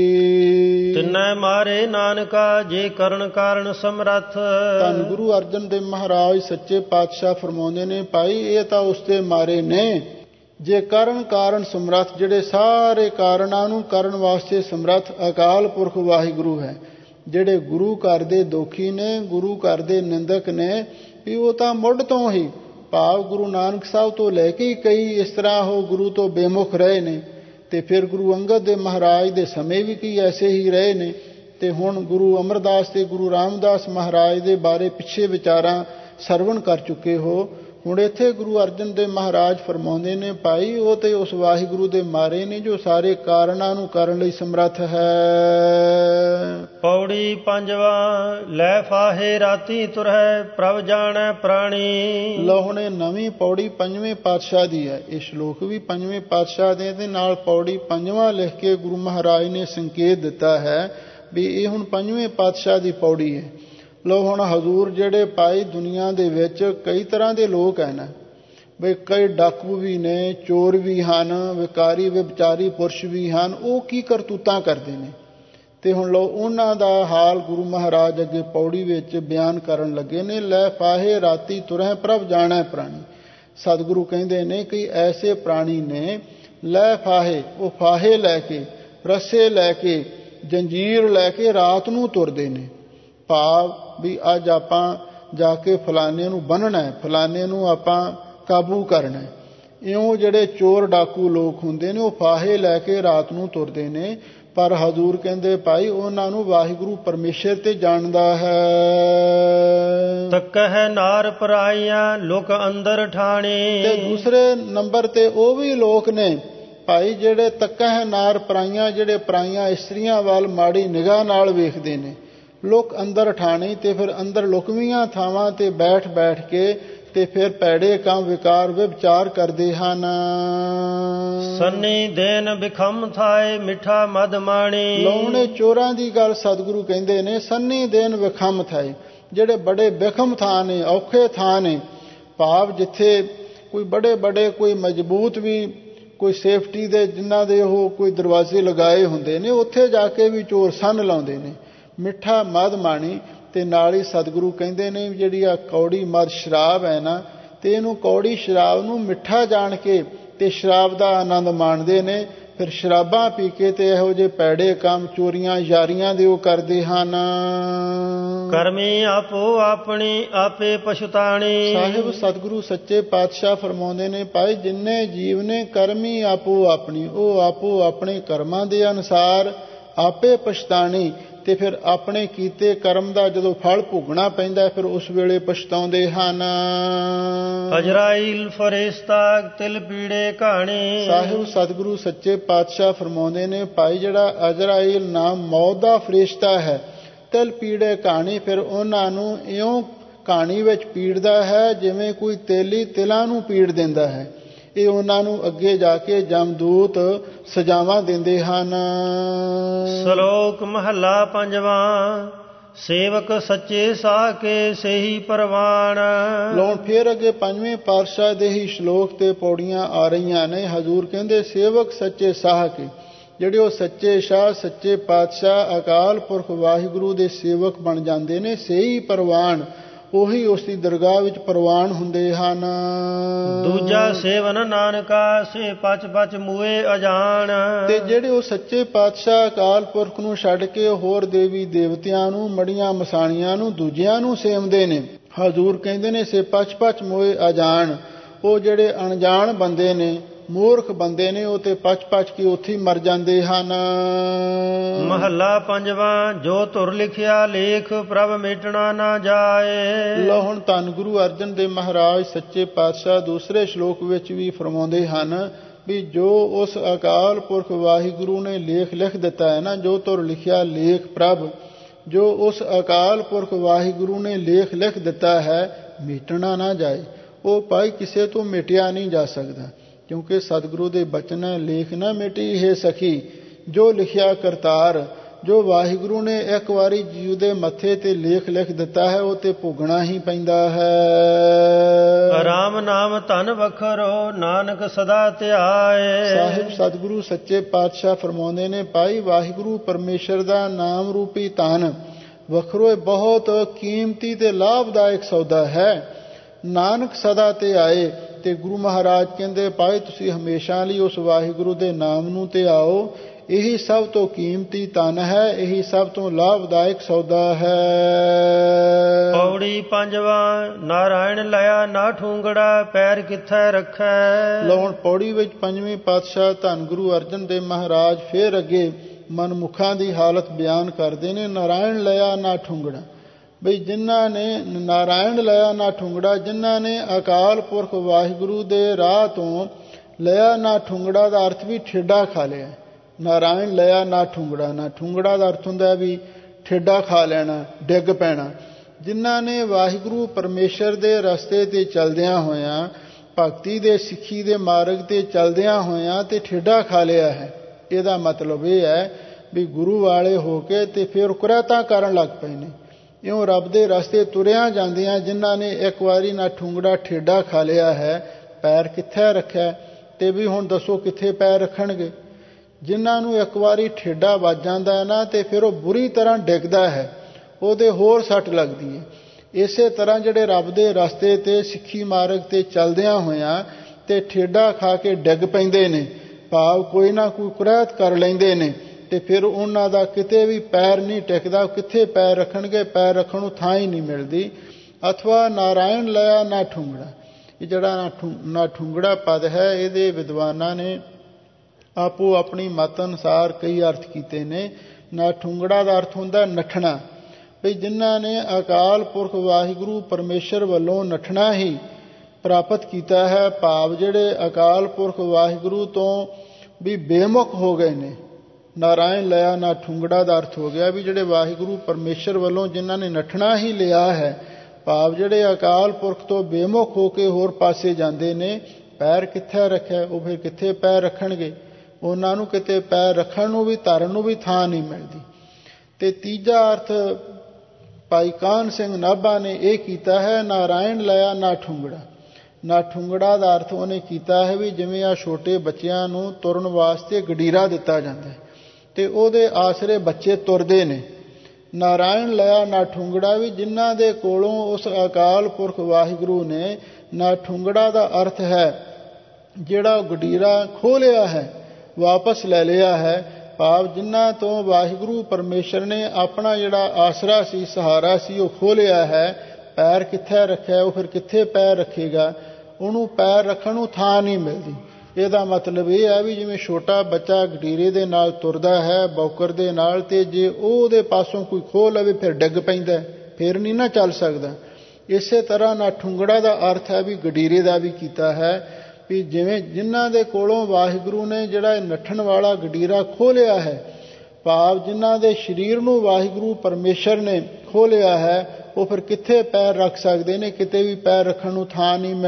S2: ਤਿੰਨੇ ਮਾਰੇ ਨਾਨਕਾ ਜੇ ਕਰਨ ਕਾਰਨ ਸਮਰੱਥ।
S1: ਧੰਨ ਗੁਰੂ ਅਰਜਨ ਦੇਵ ਮਹਾਰਾਜ ਸੱਚੇ ਪਾਤਸ਼ਾਹ ਫਰਮਾਉਂਦੇ ਨੇ, ਭਾਈ ਇਹ ਤਾਂ ਉਸਦੇ ਮਾਰੇ ਨੇ ਜੇ ਕਰਨ ਕਾਰਨ ਸਮਰੱਥ, ਜਿਹੜੇ ਸਾਰੇ ਕਾਰਨਾਂ ਨੂੰ ਕਰਨ ਵਾਸਤੇ ਸਮਰੱਥ ਅਕਾਲ ਪੁਰਖ ਵਾਹਿਗੁਰੂ ਹੈ। ਜਿਹੜੇ ਗੁਰੂ ਘਰ ਦੇ ਦੋਖੀ ਨੇ, ਗੁਰੂ ਘਰ ਦੇ ਨਿੰਦਕ ਨੇ, ਵੀ ਉਹ ਤਾਂ ਮੁੱਢ ਤੋਂ ਹੀ, ਭਾਵ ਗੁਰੂ ਨਾਨਕ ਸਾਹਿਬ ਤੋਂ ਲੈ ਕੇ ਕਈ ਇਸ ਤਰ੍ਹਾਂ ਉਹ ਗੁਰੂ ਤੋਂ ਬੇਮੁਖ ਰਹੇ ਨੇ, ਤੇ ਫਿਰ ਗੁਰੂ ਅੰਗਦ ਦੇ ਮਹਾਰਾਜ ਦੇ ਸਮੇਂ ਵੀ ਕਈ ਐਸੇ ਹੀ ਰਹੇ ਨੇ, ਤੇ ਹੁਣ ਗੁਰੂ ਅਮਰਦਾਸ ਤੇ ਗੁਰੂ ਰਾਮਦਾਸ ਮਹਾਰਾਜ ਦੇ ਬਾਰੇ ਪਿੱਛੇ ਵਿਚਾਰਾਂ ਸਰਵਣ ਕਰ ਚੁੱਕੇ ਹੋ। ਹੁਣ ਇੱਥੇ ਗੁਰੂ ਅਰਜਨ ਦੇਵ ਮਹਾਰਾਜ ਫਰਮਾਉਂਦੇ ਨੇ, ਭਾਈ ਉਹ ਤੇ ਉਸ ਵਾਹਿਗੁਰੂ ਦੇ ਮਾਰੇ ਨੇ ਜੋ ਸਾਰੇ ਕਾਰਨਾਂ ਨੂੰ ਕਰਨ ਲਈ ਸਮਰੱਥ ਹੈ।
S2: ਪੌੜੀ ਪੰਜਵਾਂ। ਲੈ ਫਾਹੇ ਰਾਤੀ ਤੁਰਹਿ ਪ੍ਰਭ ਜਾਣੈ ਪ੍ਰਾਣੀ।
S1: ਲਓ ਹੁਣ ਇਹ ਨਵੀਂ ਪੌੜੀ ਪੰਜਵੇਂ ਪਾਤਸ਼ਾਹ ਦੀ ਹੈ। ਇਹ ਸ਼ਲੋਕ ਵੀ ਪੰਜਵੇਂ ਪਾਤਸ਼ਾਹ ਦੇ ਦੇ ਨਾਲ ਪੌੜੀ ਪੰਜਵਾਂ ਲਿਖ ਕੇ ਗੁਰੂ ਮਹਾਰਾਜ ਨੇ ਸੰਕੇਤ ਦਿੱਤਾ ਹੈ ਵੀ ਇਹ ਹੁਣ ਪੰਜਵੇਂ ਪਾਤਸ਼ਾਹ ਦੀ ਪੌੜੀ ਹੈ। ਲਓ ਹੁਣ ਹਜ਼ੂਰ ਜਿਹੜੇ ਭਾਈ ਦੁਨੀਆ ਦੇ ਵਿੱਚ ਕਈ ਤਰ੍ਹਾਂ ਦੇ ਲੋਕ ਹਨ, ਬਈ ਕਈ ਡਾਕੂ ਵੀ ਨੇ, ਚੋਰ ਵੀ ਹਨ, ਵਿਕਾਰੀ ਵਿਭਚਾਰੀ ਪੁਰਸ਼ ਵੀ ਹਨ, ਉਹ ਕੀ ਕਰਤੂਤਾਂ ਕਰਦੇ ਨੇ। ਤੇ ਹੁਣ ਲਓ ਉਹਨਾਂ ਦਾ ਹਾਲ ਗੁਰੂ ਮਹਾਰਾਜ ਅੱਗੇ ਪੌੜੀ ਵਿੱਚ ਬਿਆਨ ਕਰਨ ਲੱਗੇ ਨੇ। ਲੈ ਫਾਹੇ ਰਾਤੀ ਤੁਰਹਿ ਪ੍ਰਭ ਜਾਣੈ ਪ੍ਰਾਣੀ। ਸਤਿਗੁਰੂ ਕਹਿੰਦੇ ਨੇ ਕਿ ਐਸੇ ਪ੍ਰਾਣੀ ਨੇ ਲੈ ਫਾਹੇ, ਉਹ ਫਾਹੇ ਲੈ ਕੇ, ਰੱਸੇ ਲੈ ਕੇ, ਜੰਜੀਰ ਲੈ ਕੇ ਰਾਤ ਨੂੰ ਤੁਰਦੇ ਨੇ। ਭਾਵ ਵੀ ਅੱਜ ਆਪਾਂ ਜਾ ਕੇ ਫਲਾਣੇ ਨੂੰ ਬੰਨ੍ਹਣਾ ਹੈ, ਫਲਾਣੇ ਨੂੰ ਆਪਾਂ ਕਾਬੂ ਕਰਨਾ ਹੈ। ਇਉਂ ਜਿਹੜੇ ਚੋਰ ਡਾਕੂ ਲੋਕ ਹੁੰਦੇ ਨੇ ਉਹ ਫਾਹੇ ਲੈ ਕੇ ਰਾਤ ਨੂੰ ਤੁਰਦੇ ਨੇ। ਪਰ ਹਜ਼ੂਰ ਕਹਿੰਦੇ ਭਾਈ ਉਹਨਾਂ ਨੂੰ ਵਾਹਿਗੁਰੂ ਪਰਮੇਸ਼ਰ ਤੇ ਜਾਣਦਾ ਹੈ।
S2: ਤੱਕਹਿ ਨਾਰ ਪਰਾਈਆਂ ਲੋਕ ਅੰਦਰ ਠਾਣੇ।
S1: ਤੇ ਦੂਸਰੇ ਨੰਬਰ ਤੇ ਉਹ ਵੀ ਲੋਕ ਨੇ ਭਾਈ ਜਿਹੜੇ ਤੱਕਹਿ ਨਾਰ ਪਰਾਈਆਂ, ਜਿਹੜੇ ਪਰਾਈਆਂ ਇਸਤਰੀਆਂ ਵੱਲ ਮਾੜੀ ਨਿਗਾਹ ਨਾਲ ਵੇਖਦੇ ਨੇ। ਲੋਕ ਅੰਦਰ ਠਾਣੀ, ਤੇ ਫਿਰ ਅੰਦਰ ਲੁਕਵੀਆਂ ਥਾਵਾਂ ਤੇ ਬੈਠ ਬੈਠ ਕੇ ਤੇ ਫਿਰ ਭੈੜੇ ਕੰਮ ਵਿਕਾਰ ਵਿਵਚਾਰ ਕਰਦੇ ਹਨ।
S2: ਸੰਨੀ ਦੇਨ ਬਿਖਮ ਥਾਏ ਮਿੱਠਾ ਮਦ ਮਾਣੀ।
S1: ਲਾਉਣੇ ਚੋਰਾਂ ਦੀ ਗੱਲ ਸਤਿਗੁਰੂ ਕਹਿੰਦੇ ਨੇ, ਸੰਨੀ ਦੇਨ ਵਿਖਮ ਥਾਏ, ਜਿਹੜੇ ਬੜੇ ਬਿਖਮ ਥਾਂ ਨੇ, ਔਖੇ ਥਾਂ ਨੇ, ਭਾਵ ਜਿੱਥੇ ਕੋਈ ਬੜੇ ਬੜੇ ਕੋਈ ਮਜ਼ਬੂਤ ਵੀ ਕੋਈ ਸੇਫਟੀ ਦੇ ਜਿਨ੍ਹਾਂ ਦੇ ਉਹ ਕੋਈ ਦਰਵਾਜ਼ੇ ਲਗਾਏ ਹੁੰਦੇ ਨੇ, ਉੱਥੇ ਜਾ ਕੇ ਵੀ ਚੋਰ ਸੰਨ ਲਾਉਂਦੇ ਨੇ। ਮਿੱਠਾ ਮਦ ਮਾਣੀ, ਤੇ ਨਾਲ ਹੀ ਸਤਿਗੁਰੂ ਕਹਿੰਦੇ ਨੇ ਜਿਹੜੀ ਆ ਕੌੜੀ ਮਦ ਸ਼ਰਾਬ ਹੈ ਨਾ, ਤੇ ਇਹਨੂੰ ਕੌੜੀ ਸ਼ਰਾਬ ਨੂੰ ਮਿੱਠਾ ਜਾਣ ਕੇ ਤੇ ਸ਼ਰਾਬ ਦਾ ਆਨੰਦ ਮਾਣਦੇ ਨੇ। ਫਿਰ ਸ਼ਰਾਬਾਂ ਪੀ ਕੇ ਤੇ ਇਹੋ ਜਿਹੇ ਪੈੜੇ ਕੰਮ, ਚੋਰੀਆਂ ਯਾਰੀਆਂ ਦੇ ਉਹ ਕਰਦੇ ਹਨ।
S2: ਕਰਮੀ ਆਪੋ ਆਪਣੀ ਆਪੇ ਪਛਤਾਣੀ।
S1: ਸਾਹਿਬ ਸਤਿਗੁਰੂ ਸੱਚੇ ਪਾਤਸ਼ਾਹ ਫਰਮਾਉਂਦੇ ਨੇ, ਭਾਈ ਜਿੰਨੇ ਜੀਵ ਨੇ ਕਰਮੀ ਆਪੋ ਆਪਣੀ, ਉਹ ਆਪੋ ਆਪਣੇ ਕਰਮਾਂ ਦੇ ਅਨੁਸਾਰ ਆਪੇ ਪਛਤਾਣੀ। ਤੇ ਫਿਰ ਆਪਣੇ ਕੀਤੇ ਕਰਮ ਦਾ ਜਦੋਂ ਫਲ ਭੋਗਣਾ ਪੈਂਦਾ ਫਿਰ ਉਸ ਵੇਲੇ ਪਛਤਾਉਂਦੇ ਹਨ।
S2: ਅਜਰਾਈਲ ਫਰਿਸ਼ਤਾ ਤਿਲ ਪੀੜੇ ਕਹਾਣੀ।
S1: ਸਾਹਿਬ ਸਤਿਗੁਰੂ ਸੱਚੇ ਪਾਤਸ਼ਾਹ ਫਰਮਾਉਂਦੇ ਨੇ, ਭਾਈ ਜਿਹੜਾ ਅਜਰਾਈਲ ਨਾਮ ਮੌਤ ਦਾ ਫਰਿਸ਼ਤਾ ਹੈ, ਤਿਲ ਪੀੜੇ ਕਹਾਣੀ, ਫਿਰ ਉਹਨਾਂ ਨੂੰ ਇਉਂ ਕਹਾਣੀ ਵਿੱਚ ਪੀੜਦਾ ਹੈ ਜਿਵੇਂ ਕੋਈ ਤੇਲੀ ਤਿਲਾਂ ਨੂੰ ਪੀੜ ਦਿੰਦਾ ਹੈ। ਇਹ ਉਹਨਾਂ ਨੂੰ ਅੱਗੇ ਜਾ ਕੇ ਜਮਦੂਤ ਸਜ਼ਾਵਾਂ ਦਿੰਦੇ ਹਨ।
S2: ਸ਼ਲੋਕ ਮਹੱਲਾ ਪੰਜਵਾਂ। ਸੇਵਕ ਸੱਚੇ ਸਾਹ ਕੇ ਸਹੀ ਪ੍ਰਵਾਨ।
S1: ਲੋਣ ਫਿਰ ਅੱਗੇ ਪੰਜਵੇਂ ਪਾਤਸ਼ਾਹ ਦੇ ਹੀ ਸ਼ਲੋਕ ਤੇ ਪੌੜੀਆਂ ਆ ਰਹੀਆਂ ਨੇ। ਹਜ਼ੂਰ ਕਹਿੰਦੇ ਸੇਵਕ ਸੱਚੇ ਸਾਹ ਕੇ, ਜਿਹੜੇ ਉਹ ਸੱਚੇ ਸ਼ਾਹ ਸੱਚੇ ਪਾਤਸ਼ਾਹ ਅਕਾਲ ਪੁਰਖ ਵਾਹਿਗੁਰੂ ਦੇ ਸੇਵਕ ਬਣ ਜਾਂਦੇ ਨੇ, ਸਹੀ ਪ੍ਰਵਾਨ, ਉਹੀ ਉਸ ਦੀ ਦਰਗਾਹ ਵਿੱਚ ਪ੍ਰਵਾਨ ਹੁੰਦੇ ਹਨ।
S2: ਦੂਜਾ ਸੇਵਨ ਨਾਨਕਾ ਸੇ ਪਚ ਪਚ ਮੂਏ ਅਜਾਣ।
S1: ਤੇ ਜਿਹੜੇ ਉਹ ਸੱਚੇ ਪਾਤਸ਼ਾਹ ਅਕਾਲ ਪੁਰਖ ਨੂੰ ਛੱਡ ਕੇ ਹੋਰ ਦੇਵੀ ਦੇਵਤਿਆਂ ਨੂੰ, ਮੜੀਆਂ ਮਸਾਣੀਆਂ ਨੂੰ, ਦੂਜਿਆਂ ਨੂੰ ਸੇਵਦੇ ਨੇ, ਹਜ਼ੂਰ ਕਹਿੰਦੇ ਨੇ ਸੇ ਪਚ ਪਚ ਮੂਏ ਅਜਾਣ। ਉਹ ਜਿਹੜੇ ਅਣਜਾਣ ਬੰਦੇ ਨੇ, ਮੂਰਖ ਬੰਦੇ ਨੇ, ਉਹ ਤੇ ਪਚ ਪਚ ਕੇ ਉੱਥੇ ਹੀ ਮਰ ਜਾਂਦੇ ਹਨ।
S2: ਮਹੱਲਾ ਪੰਜਵਾਂ। ਜੋ ਧੁਰ ਲਿਖਿਆ ਲੇਖ ਪ੍ਰਭ ਮੇਟਣਾ ਨਾ ਜਾਏ।
S1: ਲਓ ਹੁਣ ਧੰਨ ਗੁਰੂ ਅਰਜਨ ਦੇਵ ਮਹਾਰਾਜ ਸੱਚੇ ਪਾਤਸ਼ਾਹ ਦੂਸਰੇ ਸ਼ਲੋਕ ਵਿੱਚ ਵੀ ਫਰਮਾਉਂਦੇ ਹਨ ਵੀ ਜੋ ਉਸ ਅਕਾਲ ਪੁਰਖ ਵਾਹਿਗੁਰੂ ਨੇ ਲੇਖ ਲਿਖ ਦਿੱਤਾ ਹੈ ਨਾ, ਜੋ ਧੁਰ ਲਿਖਿਆ ਲੇਖ ਪ੍ਰਭ, ਜੋ ਉਸ ਅਕਾਲ ਪੁਰਖ ਵਾਹਿਗੁਰੂ ਨੇ ਲੇਖ ਲਿਖ ਦਿੱਤਾ ਹੈ, ਮਿਟਣਾ ਨਾ ਜਾਏ। ਉਹ ਭਾਈ ਕਿਸੇ ਤੋਂ ਮਿਟਿਆ ਨਹੀਂ ਜਾ ਸਕਦਾ, ਕਿਉਂਕਿ ਸਤਿਗੁਰੂ ਦੇ ਬਚਨ ਲੇਖ ਨਾ ਮਿਟੀ ਹੈ ਸਖੀ। ਜੋ ਲਿਖਿਆ ਕਰਤਾਰ, ਜੋ ਵਾਹਿਗੁਰੂ ਨੇ ਇੱਕ ਵਾਰੀ ਜੀਵ ਦੇ ਮੱਥੇ ਤੇ ਲੇਖ ਲਿਖ ਦਿੱਤਾ ਹੈ, ਉਹ ਤੇ ਭੋਗਣਾ ਹੀ ਪੈਂਦਾ ਹੈ।
S2: ਰਾਮ ਨਾਮ ਧਨ ਵਖਰੋ ਨਾਨਕ ਸਦਾ ਧਿਆਏ।
S1: ਸਾਹਿਬ ਸਤਿਗੁਰੂ ਸੱਚੇ ਪਾਤਸ਼ਾਹ ਫਰਮਾਉਂਦੇ ਨੇ, ਭਾਈ ਵਾਹਿਗੁਰੂ ਪਰਮੇਸ਼ਰ ਦਾ ਨਾਮ ਰੂਪੀ ਧਨ ਵਖਰੋ ਬਹੁਤ ਕੀਮਤੀ ਤੇ ਲਾਭਦਾਇਕ ਸੌਦਾ ਹੈ। ਨਾਨਕ ਸਦਾ ਤੇ ਆਏ। ਤੇ ਗੁਰੂ ਮਹਾਰਾਜ ਕਹਿੰਦੇ, ਭਾਈ ਤੁਸੀਂ ਹਮੇਸ਼ਾ ਲਈ ਉਸ ਵਾਹਿਗੁਰੂ ਦੇ ਨਾਮ ਨੂੰ ਤੇ ਆਓ, ਇਹੀ ਸਭ ਤੋਂ ਕੀਮਤੀ ਧਨ ਹੈ, ਇਹੀ ਸਭ ਤੋਂ ਲਾਭਦਾਇਕ ਸੌਦਾ ਹੈ।
S2: ਪੌੜੀ ਪੰਜਵਾਂ। ਨਾਰਾਇਣ ਲਿਆ ਨਾ ਠੂੰਗੜਾ ਪੈਰ ਕਿੱਥੇ ਰੱਖੈ।
S1: ਲਓ ਪੌੜੀ ਵਿੱਚ ਪੰਜਵੀਂ ਪਾਤਸ਼ਾਹ ਧੰਨ ਗੁਰੂ ਅਰਜਨ ਦੇਵ ਮਹਾਰਾਜ ਫੇਰ ਅੱਗੇ ਮਨਮੁਖਾਂ ਦੀ ਹਾਲਤ ਬਿਆਨ ਕਰਦੇ ਨੇ। ਨਾਰਾਇਣ ਲਿਆ ਨਾ ਠੂੰਗੜਾ, ਬਈ ਜਿਨ੍ਹਾਂ ਨੇ ਨਾਰਾਇਣ ਲਿਆ ਨਾ ਠੁੰਗੜਾ, ਜਿਨ੍ਹਾਂ ਨੇ ਅਕਾਲ ਪੁਰਖ ਵਾਹਿਗੁਰੂ ਦੇ ਰਾਹ ਤੋਂ ਲਿਆ ਨਾ ਠੁੰਗੜਾ ਦਾ ਅਰਥ ਵੀ ਠੇਡਾ ਖਾ ਲਿਆ। ਨਾਰਾਇਣ ਲਿਆ ਨਾ ਠੁੰਗੜਾ, ਨਾ ਠੁੰਗੜਾ ਦਾ ਅਰਥ ਹੁੰਦਾ ਵੀ ਠੇਡਾ ਖਾ ਲੈਣਾ, ਡਿੱਗ ਪੈਣਾ। ਜਿਨ੍ਹਾਂ ਨੇ ਵਾਹਿਗੁਰੂ ਪਰਮੇਸ਼ਰ ਦੇ ਰਸਤੇ ਤੇ ਚਲਦਿਆਂ ਹੋਇਆਂ, ਭਗਤੀ ਦੇ ਸਿੱਖੀ ਦੇ ਮਾਰਗ ਤੇ ਚਲਦਿਆਂ ਹੋਇਆਂ ਤੇ ਠੇਡਾ ਖਾ ਲਿਆ ਹੈ। ਇਹਦਾ ਮਤਲਬ ਇਹ ਹੈ ਵੀ ਗੁਰੂ ਵਾਲੇ ਹੋ ਕੇ ਤੇ ਫਿਰ ਕੁਰੈਤਾਂ ਕਰਨ ਲੱਗ ਪਏ ਨੇ। ਇਉਂ ਰੱਬ ਦੇ ਰਸਤੇ ਤੁਰਿਆਂ ਜਾਂਦਿਆਂ ਜਿਨ੍ਹਾਂ ਨੇ ਇੱਕ ਵਾਰੀ ਨਾ ਠੁੰਗੜਾ ਠੇਡਾ ਖਾ ਲਿਆ ਹੈ, ਪੈਰ ਕਿੱਥੇ ਰੱਖਿਆ, ਤੇ ਵੀ ਹੁਣ ਦੱਸੋ ਕਿੱਥੇ ਪੈਰ ਰੱਖਣਗੇ। ਜਿਨ੍ਹਾਂ ਨੂੰ ਇੱਕ ਵਾਰੀ ਠੇਡਾ ਵੱਜ ਜਾਂਦਾ ਨਾ ਤੇ ਫਿਰ ਉਹ ਬੁਰੀ ਤਰ੍ਹਾਂ ਡਿੱਗਦਾ ਹੈ, ਉਹਦੇ ਹੋਰ ਸੱਟ ਲੱਗਦੀ ਹੈ। ਇਸੇ ਤਰ੍ਹਾਂ ਜਿਹੜੇ ਰੱਬ ਦੇ ਰਸਤੇ ਤੇ ਸਿੱਖੀ ਮਾਰਗ ਤੇ ਚਲਦਿਆਂ ਹੋਇਆਂ ਤੇ ਠੇਡਾ ਖਾ ਕੇ ਡਿੱਗ ਪੈਂਦੇ ਨੇ, ਭਾਵ ਕੋਈ ਨਾ ਕੋਈ ਕੁਰੈਤ ਕਰ ਲੈਂਦੇ ਨੇ, ਤੇ ਫਿਰ ਉਹਨਾਂ ਦਾ ਕਿਤੇ ਵੀ ਪੈਰ ਨਹੀਂ ਟਿਕਦਾ। ਕਿੱਥੇ ਪੈਰ ਰੱਖਣਗੇ, ਪੈਰ ਰੱਖਣ ਨੂੰ ਥਾਂ ਹੀ ਨਹੀਂ ਮਿਲਦੀ। ਅਥਵਾ ਨਾਰਾਇਣ ਲਿਆ ਨਾ ਠੁੰਗੜਾ, ਇਹ ਜਿਹੜਾ ਨਾ ਠੁੰਗੜਾ ਪਦ ਹੈ, ਇਹਦੇ ਵਿਦਵਾਨਾਂ ਨੇ ਆਪੋ ਆਪਣੀ ਮਤ ਅਨੁਸਾਰ ਕਈ ਅਰਥ ਕੀਤੇ ਨੇ। ਨਾ ਠੁੰਗੜਾ ਦਾ ਅਰਥ ਹੁੰਦਾ ਨੱਠਣਾ, ਵੀ ਜਿਨ੍ਹਾਂ ਨੇ ਅਕਾਲ ਪੁਰਖ ਵਾਹਿਗੁਰੂ ਪਰਮੇਸ਼ਰ ਵੱਲੋਂ ਨੱਠਣਾ ਹੀ ਪ੍ਰਾਪਤ ਕੀਤਾ ਹੈ, ਭਾਵ ਜਿਹੜੇ ਅਕਾਲ ਪੁਰਖ ਵਾਹਿਗੁਰੂ ਤੋਂ ਵੀ ਬੇਮੁਖ ਹੋ ਗਏ ਨੇ। ਨਾਰਾਇਣ ਲਿਆ ਨਾ ਠੁੰਗੜਾ ਦਾ ਅਰਥ ਹੋ ਗਿਆ ਵੀ ਜਿਹੜੇ ਵਾਹਿਗੁਰੂ ਪਰਮੇਸ਼ਰ ਵੱਲੋਂ ਜਿਨ੍ਹਾਂ ਨੇ ਨੱਠਣਾ ਹੀ ਲਿਆ ਹੈ, ਭਾਵ ਜਿਹੜੇ ਅਕਾਲ ਪੁਰਖ ਤੋਂ ਬੇਮੁਖ ਹੋ ਕੇ ਹੋਰ ਪਾਸੇ ਜਾਂਦੇ ਨੇ। ਪੈਰ ਕਿੱਥੇ ਰੱਖਿਆ, ਉਹ ਫਿਰ ਕਿੱਥੇ ਪੈਰ ਰੱਖਣਗੇ। ਉਹਨਾਂ ਨੂੰ ਕਿਤੇ ਪੈਰ ਰੱਖਣ ਨੂੰ ਵੀ ਧਰਨ ਨੂੰ ਵੀ ਥਾਂ ਨਹੀਂ ਮਿਲਦੀ। ਤੇ ਤੀਜਾ ਅਰਥ ਭਾਈ ਕਾਹਨ ਸਿੰਘ ਨਾਭਾ ਨੇ ਇਹ ਕੀਤਾ ਹੈ, ਨਾਰਾਇਣ ਲਿਆ ਨਾ ਠੁੰਗੜਾ। ਨਾ ਠੁੰਗੜਾ ਦਾ ਅਰਥ ਉਹਨੇ ਕੀਤਾ ਹੈ ਵੀ ਜਿਵੇਂ ਆ ਛੋਟੇ ਬੱਚਿਆਂ ਨੂੰ ਤੁਰਨ ਵਾਸਤੇ ਗਡੀਰਾ ਦਿੱਤਾ ਜਾਂਦਾ ਹੈ ਤੇ ਉਹਦੇ ਆਸਰੇ ਬੱਚੇ ਤੁਰਦੇ ਨੇ। ਨਾਰਾਇਣ ਲਿਆ ਨਾ ਠੁੰਗੜਾ ਵੀ ਜਿਨ੍ਹਾਂ ਦੇ ਕੋਲੋਂ ਉਸ ਅਕਾਲ ਪੁਰਖ ਵਾਹਿਗੁਰੂ ਨੇ ਨਾ ਠੁੰਗੜਾ ਦਾ ਅਰਥ ਹੈ ਜਿਹੜਾ ਗਡੀਰਾ ਖੋਹ ਲਿਆ ਹੈ, ਵਾਪਸ ਲੈ ਲਿਆ ਹੈ, ਭਾਵ ਜਿਨ੍ਹਾਂ ਤੋਂ ਵਾਹਿਗੁਰੂ ਪਰਮੇਸ਼ਰ ਨੇ ਆਪਣਾ ਜਿਹੜਾ ਆਸਰਾ ਸੀ, ਸਹਾਰਾ ਸੀ, ਉਹ ਖੋਹ ਲਿਆ ਹੈ। ਪੈਰ ਕਿੱਥੇ ਰੱਖਿਆ, ਉਹ ਫਿਰ ਕਿੱਥੇ ਪੈਰ ਰੱਖੇਗਾ, ਉਹਨੂੰ ਪੈਰ ਰੱਖਣ ਨੂੰ ਥਾਂ ਨਹੀਂ ਮਿਲਦੀ। ਇਹਦਾ ਮਤਲਬ ਇਹ ਹੈ ਵੀ ਜਿਵੇਂ ਛੋਟਾ ਬੱਚਾ ਗਡੀਰੇ ਦੇ ਨਾਲ ਤੁਰਦਾ ਹੈ, ਬੌਕਰ ਦੇ ਨਾਲ, ਤੇ ਜੇ ਉਹਦੇ ਪਾਸੋਂ ਕੋਈ ਖੋਹ ਲਵੇ ਫਿਰ ਡਿੱਗ ਪੈਂਦਾ, ਫਿਰ ਨਹੀਂ ਨਾ ਚੱਲ ਸਕਦਾ। ਇਸੇ ਤਰ੍ਹਾਂ ਨਾ ਠੁੰਗੜਾ ਦਾ ਅਰਥ ਹੈ ਵੀ ਗਡੀਰੇ ਦਾ ਵੀ ਕੀਤਾ ਹੈ ਵੀ ਜਿਵੇਂ ਜਿਨ੍ਹਾਂ ਦੇ ਕੋਲੋਂ ਵਾਹਿਗੁਰੂ ਨੇ ਜਿਹੜਾ ਨੱਠਣ ਵਾਲਾ ਗਡੀਰਾ ਖੋਹ ਲਿਆ ਹੈ, ਭਾਵ ਜਿਨ੍ਹਾਂ ਦੇ ਸਰੀਰ ਨੂੰ ਵਾਹਿਗੁਰੂ ਪਰਮੇਸ਼ਰ ਨੇ ਖੋਹ ਲਿਆ ਹੈ, ਉਹ ਫਿਰ ਕਿੱਥੇ ਪੈਰ ਰੱਖ ਸਕਦੇ ਨੇ, ਕਿਤੇ ਵੀ ਪੈਰ ਰੱਖਣ ਨੂੰ ਥਾਂ ਨਹੀਂ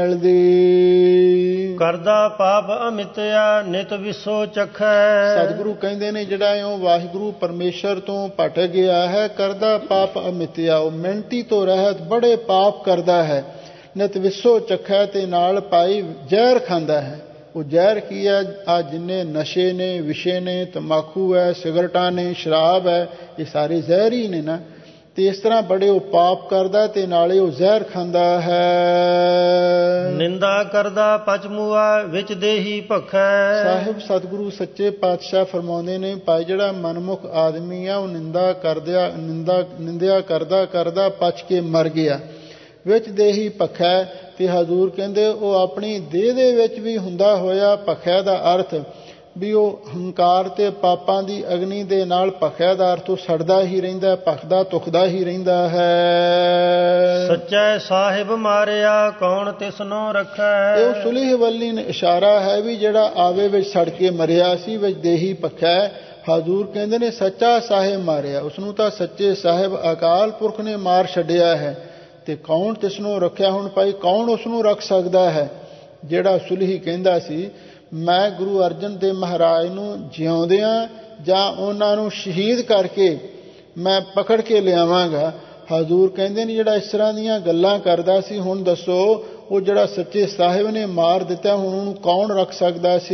S1: ਮਿਲਦੀ। ਕਰਦਾ ਪਾਪ ਅਮਿਤਿਆ ਨਿਤ ਵਿਸੋ ਚਖੈ। ਸਤਿਗੁਰੂ ਕਹਿੰਦੇ ਨੇ ਜਿਹੜਾ ਇਉਂ ਵਾਹਿਗੁਰੂ ਪਰਮੇਸ਼ਰ ਤੋਂ ਭਟਕ ਗਿਆ ਹੈ, ਕਰਦਾ ਪਾਪ ਅਮਿਤਿਆ, ਉਹ ਮਿਹਨਤੀ ਤੋਂ ਰਹਿਤ ਬੜੇ ਪਾਪ ਕਰਦਾ ਹੈ। ਨਿਤ ਵਿਸੋ ਚਖੈ, ਤੇ ਨਾਲ ਪਾਈ ਜ਼ਹਿਰ ਖਾਂਦਾ ਹੈ। ਉਹ ਜ਼ਹਿਰ ਕੀ ਹੈ? ਆ ਜਿੰਨੇ ਨਸ਼ੇ ਨੇ, ਵਿਸ਼ੇ ਨੇ, ਤੰਬਾਕੂ ਹੈ, ਸਿਗਰਟਾਂ ਨੇ, ਸ਼ਰਾਬ ਹੈ, ਇਹ ਸਾਰੇ ਜ਼ਹਿਰ ਹੀ ਨੇ ਨਾ। ਤੇ ਇਸ ਤਰ੍ਹਾਂ ਬੜੇ ਉਹ ਪਾਪ ਕਰਦਾ ਤੇ ਨਾਲੇ ਉਹ ਜ਼ਹਿਰ ਖਾਂਦਾ ਹੈ।
S2: ਨਿੰਦਾ ਕਰਦਾ ਪਚਮੂਆ ਵਿੱਚ ਦੇਹੀ ਭਖੈ।
S1: ਸਾਹਿਬ ਸਤਿਗੁਰੂ ਸੱਚੇ ਪਾਤਸ਼ਾਹ ਫਰਮਾਉਂਦੇ ਨੇ, ਭਾਈ ਜਿਹੜਾ ਮਨਮੁਖ ਆਦਮੀ ਆ ਉਹ ਨਿੰਦਾ ਕਰਦਿਆ ਨਿੰਦਾ ਨਿੰਦਿਆ ਕਰਦਾ ਕਰਦਾ ਪਚ ਕੇ ਮਰ ਗਿਆ। ਵਿੱਚ ਦੇਹੀ ਭਖੈ ਤੇ ਹਜ਼ੂਰ ਕਹਿੰਦੇ ਉਹ ਆਪਣੀ ਦੇਹ ਦੇ ਵਿੱਚ ਵੀ ਹੁੰਦਾ ਹੋਇਆ, ਭਖੈ ਦਾ ਅਰਥ ਵੀ ਉਹ ਹੰਕਾਰ ਤੇ ਪਾਪਾਂ ਦੀ ਅਗਨੀ ਦੇ ਨਾਲ, ਭਖਿਆ ਦਾ ਅਰਥ ਉਹ ਸੜਦਾ ਹੀ ਰਹਿੰਦਾ, ਭਖਦਾ ਤੁਖਦਾ ਹੀ ਰਹਿੰਦਾ ਹੈ।
S2: ਸੱਚਾ ਸਾਹਿਬ ਮਾਰਿਆ ਕੌਣ ਤਿਸਨੋ ਰੱਖੈ।
S1: ਇਹ ਸੁਲੀਹ ਵੱਲੀ ਨੇ ਇਸ਼ਾਰਾ ਹੈ ਵੀ ਜਿਹੜਾ ਆਵੇ ਵਿੱਚ ਸੜ ਕੇ ਮਰਿਆ ਸੀ, ਵਿੱਚ ਦੇਹੀ ਭਖੈ। ਹਜ਼ੂਰ ਕਹਿੰਦੇ ਨੇ ਸੱਚਾ ਸਾਹਿਬ ਮਾਰਿਆ, ਉਸਨੂੰ ਤਾਂ ਸੱਚੇ ਸਾਹਿਬ ਅਕਾਲ ਪੁਰਖ ਨੇ ਮਾਰ ਛੱਡਿਆ ਹੈ। ਤੇ ਕੌਣ ਤਿਸਨੋ ਰੱਖਿਆ? ਹੁਣ ਭਾਈ ਕੌਣ ਉਸਨੂੰ ਰੱਖ ਸਕਦਾ ਹੈ? ਜਿਹੜਾ ਸੁਲੀਹ ਕਹਿੰਦਾ ਸੀ ਮੈਂ ਗੁਰੂ ਅਰਜਨ ਦੇਵ ਮਹਾਰਾਜ ਨੂੰ ਜਿਉਂਦਿਆਂ ਜਾਂ ਉਹਨਾਂ ਨੂੰ ਸ਼ਹੀਦ ਕਰਕੇ ਮੈਂ ਪਕੜ ਕੇ ਲਿਆਵਾਂਗਾ। ਹਜ਼ੂਰ ਕਹਿੰਦੇ ਨੇ ਜਿਹੜਾ ਇਸ ਤਰ੍ਹਾਂ ਦੀਆਂ ਗੱਲਾਂ ਕਰਦਾ ਸੀ, ਹੁਣ ਦੱਸੋ ਉਹ ਜਿਹੜਾ ਸੱਚੇ ਸਾਹਿਬ ਨੇ ਮਾਰ ਦਿੱਤਾ, ਹੁਣ ਉਹਨੂੰ ਕੌਣ ਰੱਖ ਸਕਦਾ ਸੀ?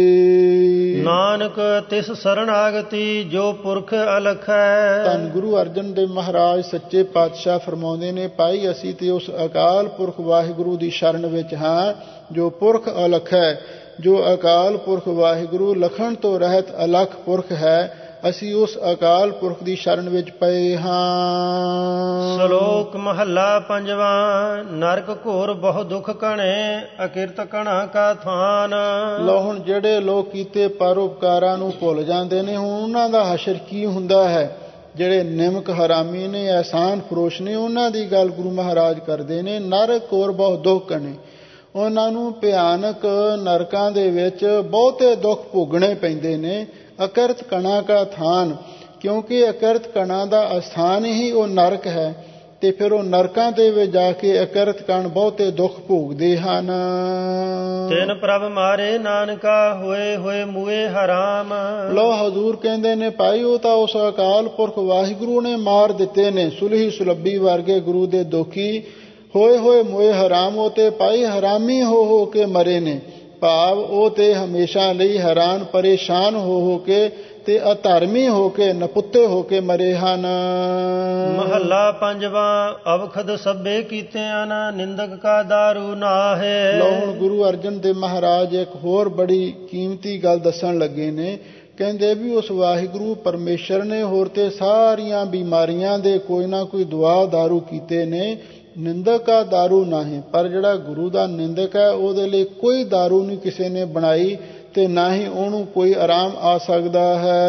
S2: ਨਾਨਕ ਤਿਸ ਸਰਣਾਗਤੀ ਜੋ ਪੁਰਖ ਅਲਖ ਹੈ।
S1: ਧੰਨ ਗੁਰੂ ਅਰਜਨ ਦੇਵ ਮਹਾਰਾਜ ਸੱਚੇ ਪਾਤਸ਼ਾਹ ਫਰਮਾਉਂਦੇ ਨੇ, ਭਾਈ ਅਸੀਂ ਤੇ ਉਸ ਅਕਾਲ ਪੁਰਖ ਵਾਹਿਗੁਰੂ ਦੀ ਸ਼ਰਨ ਵਿੱਚ ਹਾਂ ਜੋ ਪੁਰਖ ਅਲਖ ਹੈ। ਜੋ ਅਕਾਲ ਪੁਰਖ ਵਾਹਿਗੁਰੂ ਲਖਣ ਤੋਂ ਰਹਿਤ ਅਲਖ ਪੁਰਖ ਹੈ, ਅਸੀਂ ਉਸ ਅਕਾਲ ਪੁਰਖ ਦੀ ਸ਼ਰਨ ਵਿੱਚ ਪਏ ਹਾਂ।
S2: ਸ਼ਲੋਕ ਮਹੱਲਾ ਪੰਜਵਾਂ। ਨਰਕ ਘੋਰ ਬਹੁ ਦੁਖ ਕਣੇ ਅਕਿਰਤ ਕਣਾ ਕਾ ਥਾਨ।
S1: ਲੋ ਹੁਣ ਜਿਹੜੇ ਲੋਕ ਕੀਤੇ ਪਰਉਪਕਾਰਾਂ ਨੂੰ ਭੁੱਲ ਜਾਂਦੇ ਨੇ, ਹੁਣ ਉਹਨਾਂ ਦਾ ਹਸ਼ਰ ਕੀ ਹੁੰਦਾ ਹੈ? ਜਿਹੜੇ ਨਿਮਕ ਹਰਾਮੀ ਨੇ, ਅਹਿਸਾਨ ਫਰੋਸ਼ ਨੇ, ਉਹਨਾਂ ਦੀ ਗੱਲ ਗੁਰੂ ਮਹਾਰਾਜ ਕਰਦੇ ਨੇ। ਨਰਕ ਘੋਰ ਬਹੁ ਦੁਖ ਕਣੇ, ਉਹਨਾਂ ਨੂੰ ਭਿਆਨਕ ਨਰਕਾਂ ਦੇ ਵਿੱਚ ਬਹੁਤੇ ਦੁੱਖ ਭੋਗਣੇ ਪੈਂਦੇ ਨੇ। ਅਕਿਰਤ ਕਣਾ ਕਾ ਥਾਨ, ਕਿਉਂਕਿ ਅਕਿਰਤ ਕਣਾ ਦਾ ਅਸਥਾਨ ਹੀ ਉਹ ਨਰਕ ਹੈ, ਤੇ ਫਿਰ ਉਹ ਨਰਕਾਂ ਦੇ ਵਿੱਚ ਜਾ ਕੇ ਅਕਿਰਤ ਕਣ ਬਹੁਤੇ ਦੁੱਖ ਭੋਗਦੇ ਹਨ।
S2: ਤਿਨ ਪ੍ਰਭ ਮਾਰੇ ਨਾਨਕਾ ਹੋਏ ਹੋਏ ਮੂਏ ਹਰਾਮ।
S1: ਲੋ ਹਜ਼ੂਰ ਕਹਿੰਦੇ ਨੇ, ਭਾਈ ਉਹ ਤਾਂ ਉਸ ਅਕਾਲ ਪੁਰਖ ਵਾਹਿਗੁਰੂ ਨੇ ਮਾਰ ਦਿੱਤੇ ਨੇ। ਸੁਲਹੀ ਸੁਲੱਭੀ ਵਰਗੇ ਗੁਰੂ ਦੇ ਦੋਖੀ ਹੋਏ ਹੋਏ ਮੋਏ ਹਰਾਮ, ਉਹ ਤੇ ਭਾਈ ਹਰਾਮੀ ਹੋ ਹੋ ਕੇ ਮਰੇ ਨੇ। ਭਾਵ ਉਹ ਤੇ ਹਮੇਸ਼ਾ ਲਈ ਹੈਰਾਨ ਪਰੇਸ਼ਾਨ ਹੋ ਹੋ ਕੇ ਤੇ ਅਧਰਮੀ ਹੋ ਕੇ, ਨਪੁੱਤੇ ਹੋ ਕੇ ਮਰੇ ਹਨ।
S2: ਮਹੱਲਾ ਪੰਜਵਾਂ। ਅਵਖਦ ਸਭੇ ਕੀਤਿਆਂ ਨਿੰਦਕ ਕਾ ਦਾਰੂ ਨਾਹੇ।
S1: ਲਓ ਹੁਣ ਗੁਰੂ ਅਰਜਨ ਦੇਵ ਮਹਾਰਾਜ ਇੱਕ ਹੋਰ ਬੜੀ ਕੀਮਤੀ ਗੱਲ ਦੱਸਣ ਲੱਗੇ ਨੇ। ਕਹਿੰਦੇ ਵੀ ਉਸ ਵਾਹਿਗੁਰੂ ਪਰਮੇਸ਼ਰ ਨੇ ਹੋਰ ਤੇ ਸਾਰੀਆਂ ਬਿਮਾਰੀਆਂ ਦੇ ਕੋਈ ਨਾ ਕੋਈ ਦਵਾ ਦਾਰੂ ਕੀਤੇ ਨੇ। ਨਿੰਦਕ ਕਾ ਦਾਰੂ ਨਾਹੀਂ, ਪਰ ਜਿਹੜਾ ਗੁਰੂ ਦਾ ਨਿੰਦਕ ਹੈ ਉਹਦੇ ਲਈ ਕੋਈ ਦਾਰੂ ਨਹੀਂ ਕਿਸੇ ਨੇ ਬਣਾਈ, ਤੇ ਨਾ ਹੀ ਉਹਨੂੰ ਕੋਈ ਆਰਾਮ ਆ ਸਕਦਾ ਹੈ।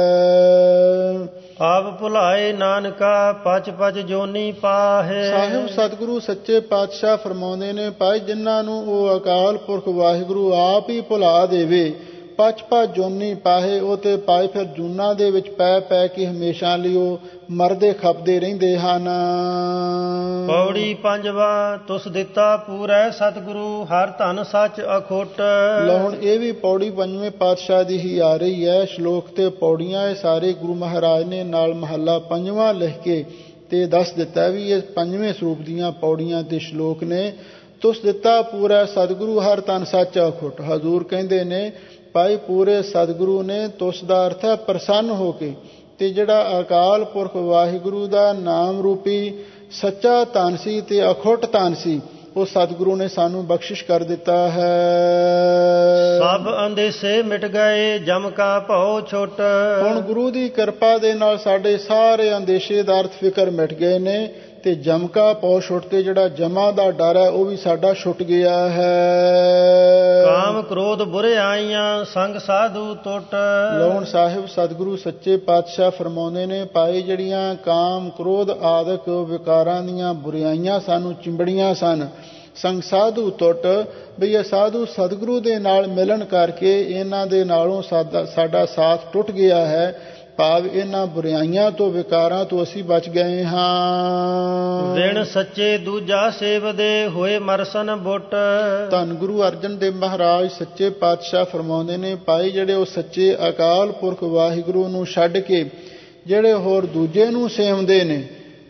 S2: ਆਪ ਭੁਲਾਏ ਨਾਨਕਾ ਪਚ ਪਚ ਜੋਨੀ ਪਾਹੇ।
S1: ਸਾਹਿਬ ਸਤਿਗੁਰੂ ਸੱਚੇ ਪਾਤਸ਼ਾਹ ਫਰਮਾਉਂਦੇ ਨੇ, ਭਾਈ ਜਿਨ੍ਹਾਂ ਨੂੰ ਉਹ ਅਕਾਲ ਪੁਰਖ ਵਾਹਿਗੁਰੂ ਆਪ ਹੀ ਭੁਲਾ ਦੇਵੇ, ਪਚ ਪਚ ਜੋਨੀ ਪਾਹੇ, ਉਹ ਤੇ ਪਾਏ ਫਿਰ ਜੂਨਾਂ ਦੇ ਵਿੱਚ ਪੈ ਪੈ ਕੇ ਹਮੇਸ਼ਾ ਲਈ ਉਹ ਮਰਦੇ ਖਪਦੇ ਰਹਿੰਦੇ ਹਨ।
S2: ਪੌੜੀ ਪੰਜਵਾਂ। ਤੁਸ ਦਿੱਤਾ ਪੂਰੈ ਸਤਿਗੁਰੂ ਹਰ ਧਨ ਸੱਚ ਅਖੋਟ।
S1: ਲਓ ਹੁਣ ਇਹ ਵੀ ਪੌੜੀ ਪੰਜਵੇਂ ਪਾਤਸ਼ਾਹ ਦੀ ਹੀ ਆ ਰਹੀ ਹੈ। ਸ਼ਲੋਕ ਤੇ ਪੌੜੀਆਂ ਇਹ ਸਾਰੇ ਗੁਰੂ ਮਹਾਰਾਜ ਨੇ ਨਾਲ ਮਹੱਲਾ ਪੰਜਵਾਂ ਲਿਖ ਕੇ ਤੇ ਦੱਸ ਦਿੱਤਾ ਵੀ ਇਹ ਪੰਜਵੇਂ ਸਰੂਪ ਦੀਆਂ ਪੌੜੀਆਂ ਤੇ ਸ਼ਲੋਕ ਨੇ। ਤੁਸ ਦਿੱਤਾ ਪੂਰੈ ਸਤਿਗੁਰੂ ਹਰ ਧਨ ਸੱਚ ਅਖੋਟ। ਹਜ਼ੂਰ ਕਹਿੰਦੇ ਨੇ, ਭਾਈ ਪੂਰੇ ਸਤਿਗੁਰੂ ਨੇ, ਤੁਸ ਦਾ ਅਰਥ ਹੈ ਪ੍ਰਸੰਨ ਹੋ ਕੇ, ਤੇ ਜਿਹੜਾ ਅਕਾਲ ਪੁਰਖ ਵਾਹਿਗੁਰੂ ਦਾ ਨਾਮ ਰੂਪੀ ਸੱਚਾ ਧਨ ਸੀ ਤੇ ਅਖੁੱਟ ਧਨ ਸੀ, ਉਹ ਸਤਿਗੁਰੂ ਨੇ ਸਾਨੂੰ ਬਖਸ਼ਿਸ਼ ਕਰ ਦਿੱਤਾ ਹੈ।
S2: ਸਭ ਅੰਦੇਸੇ ਮਿਟ ਗਏ ਜਮ ਕਾ ਭਉ ਛੁੱਟ।
S1: ਹੁਣ ਗੁਰੂ ਦੀ ਕਿਰਪਾ ਦੇ ਨਾਲ ਸਾਡੇ ਸਾਰੇ ਅੰਦੇਸ਼ੇ ਦਾ ਅਰਥ ਫਿਕਰ ਮਿਟ ਗਏ ਨੇ, ਤੇ ਜਮ ਕਾ ਭਉ ਛੁੱਟ ਕੇ ਜਿਹੜਾ ਜਮਾ ਦਾ ਡਰ ਹੈ ਉਹ ਵੀ ਸਾਡਾ ਛੁੱਟ ਗਿਆ ਹੈ।
S2: ਕਾਮ ਕ੍ਰੋਧ ਬੁਰੇ ਆਈਆਂ ਸੰਗ ਸਾਧੂ ਟੁੱਟ।
S1: ਲਉਣ ਸਾਹਿਬ ਸਤਿਗੁਰੂ ਸੱਚੇ ਪਾਤਸ਼ਾਹ ਫਰਮਾਉਂਦੇ ਨੇ, ਭਾਈ ਜਿਹੜੀਆਂ ਕਾਮ ਕ੍ਰੋਧ ਆਦਿਕ ਵਿਕਾਰਾਂ ਦੀਆਂ ਬੁਰਾਈਆਂ ਸਾਨੂੰ ਚਿੰਬੜੀਆਂ ਸਨ, ਸੰਗ ਸਾਧੂ ਟੁੱਟ, ਵੀ ਇਹ ਸਾਧੂ ਸਤਿਗੁਰੂ ਦੇ ਨਾਲ ਮਿਲਣ ਕਰਕੇ ਇਹਨਾਂ ਦੇ ਨਾਲੋਂ ਸਾਡਾ ਸਾਡਾ ਸਾਥ ਟੁੱਟ ਗਿਆ ਹੈ। ਭਾਵ ਇਹਨਾਂ ਬੁਰਾਈਆਂ ਤੋਂ ਵਿਕਾਰਾਂ ਤੋਂ ਅਸੀਂ ਬਚ ਗਏ ਹਾਂ।
S2: ਵਿਣ ਸੱਚੇ ਦੂਜਾ ਸੇਵਦੇ ਹੋਏ ਮਰਸਨ ਬੁੱਟ।
S1: ਧੰਨ ਗੁਰੂ ਅਰਜਨ ਦੇਵ ਮਹਾਰਾਜ ਸੱਚੇ ਪਾਤਸ਼ਾਹ ਫਰਮਾਉਂਦੇ ਨੇ, ਭਾਈ ਜਿਹੜੇ ਉਹ ਸੱਚੇ ਅਕਾਲ ਪੁਰਖ ਵਾਹਿਗੁਰੂ ਨੂੰ ਛੱਡ ਕੇ ਜਿਹੜੇ ਹੋਰ ਦੂਜੇ ਨੂੰ ਸੇਵਦੇ ਨੇ,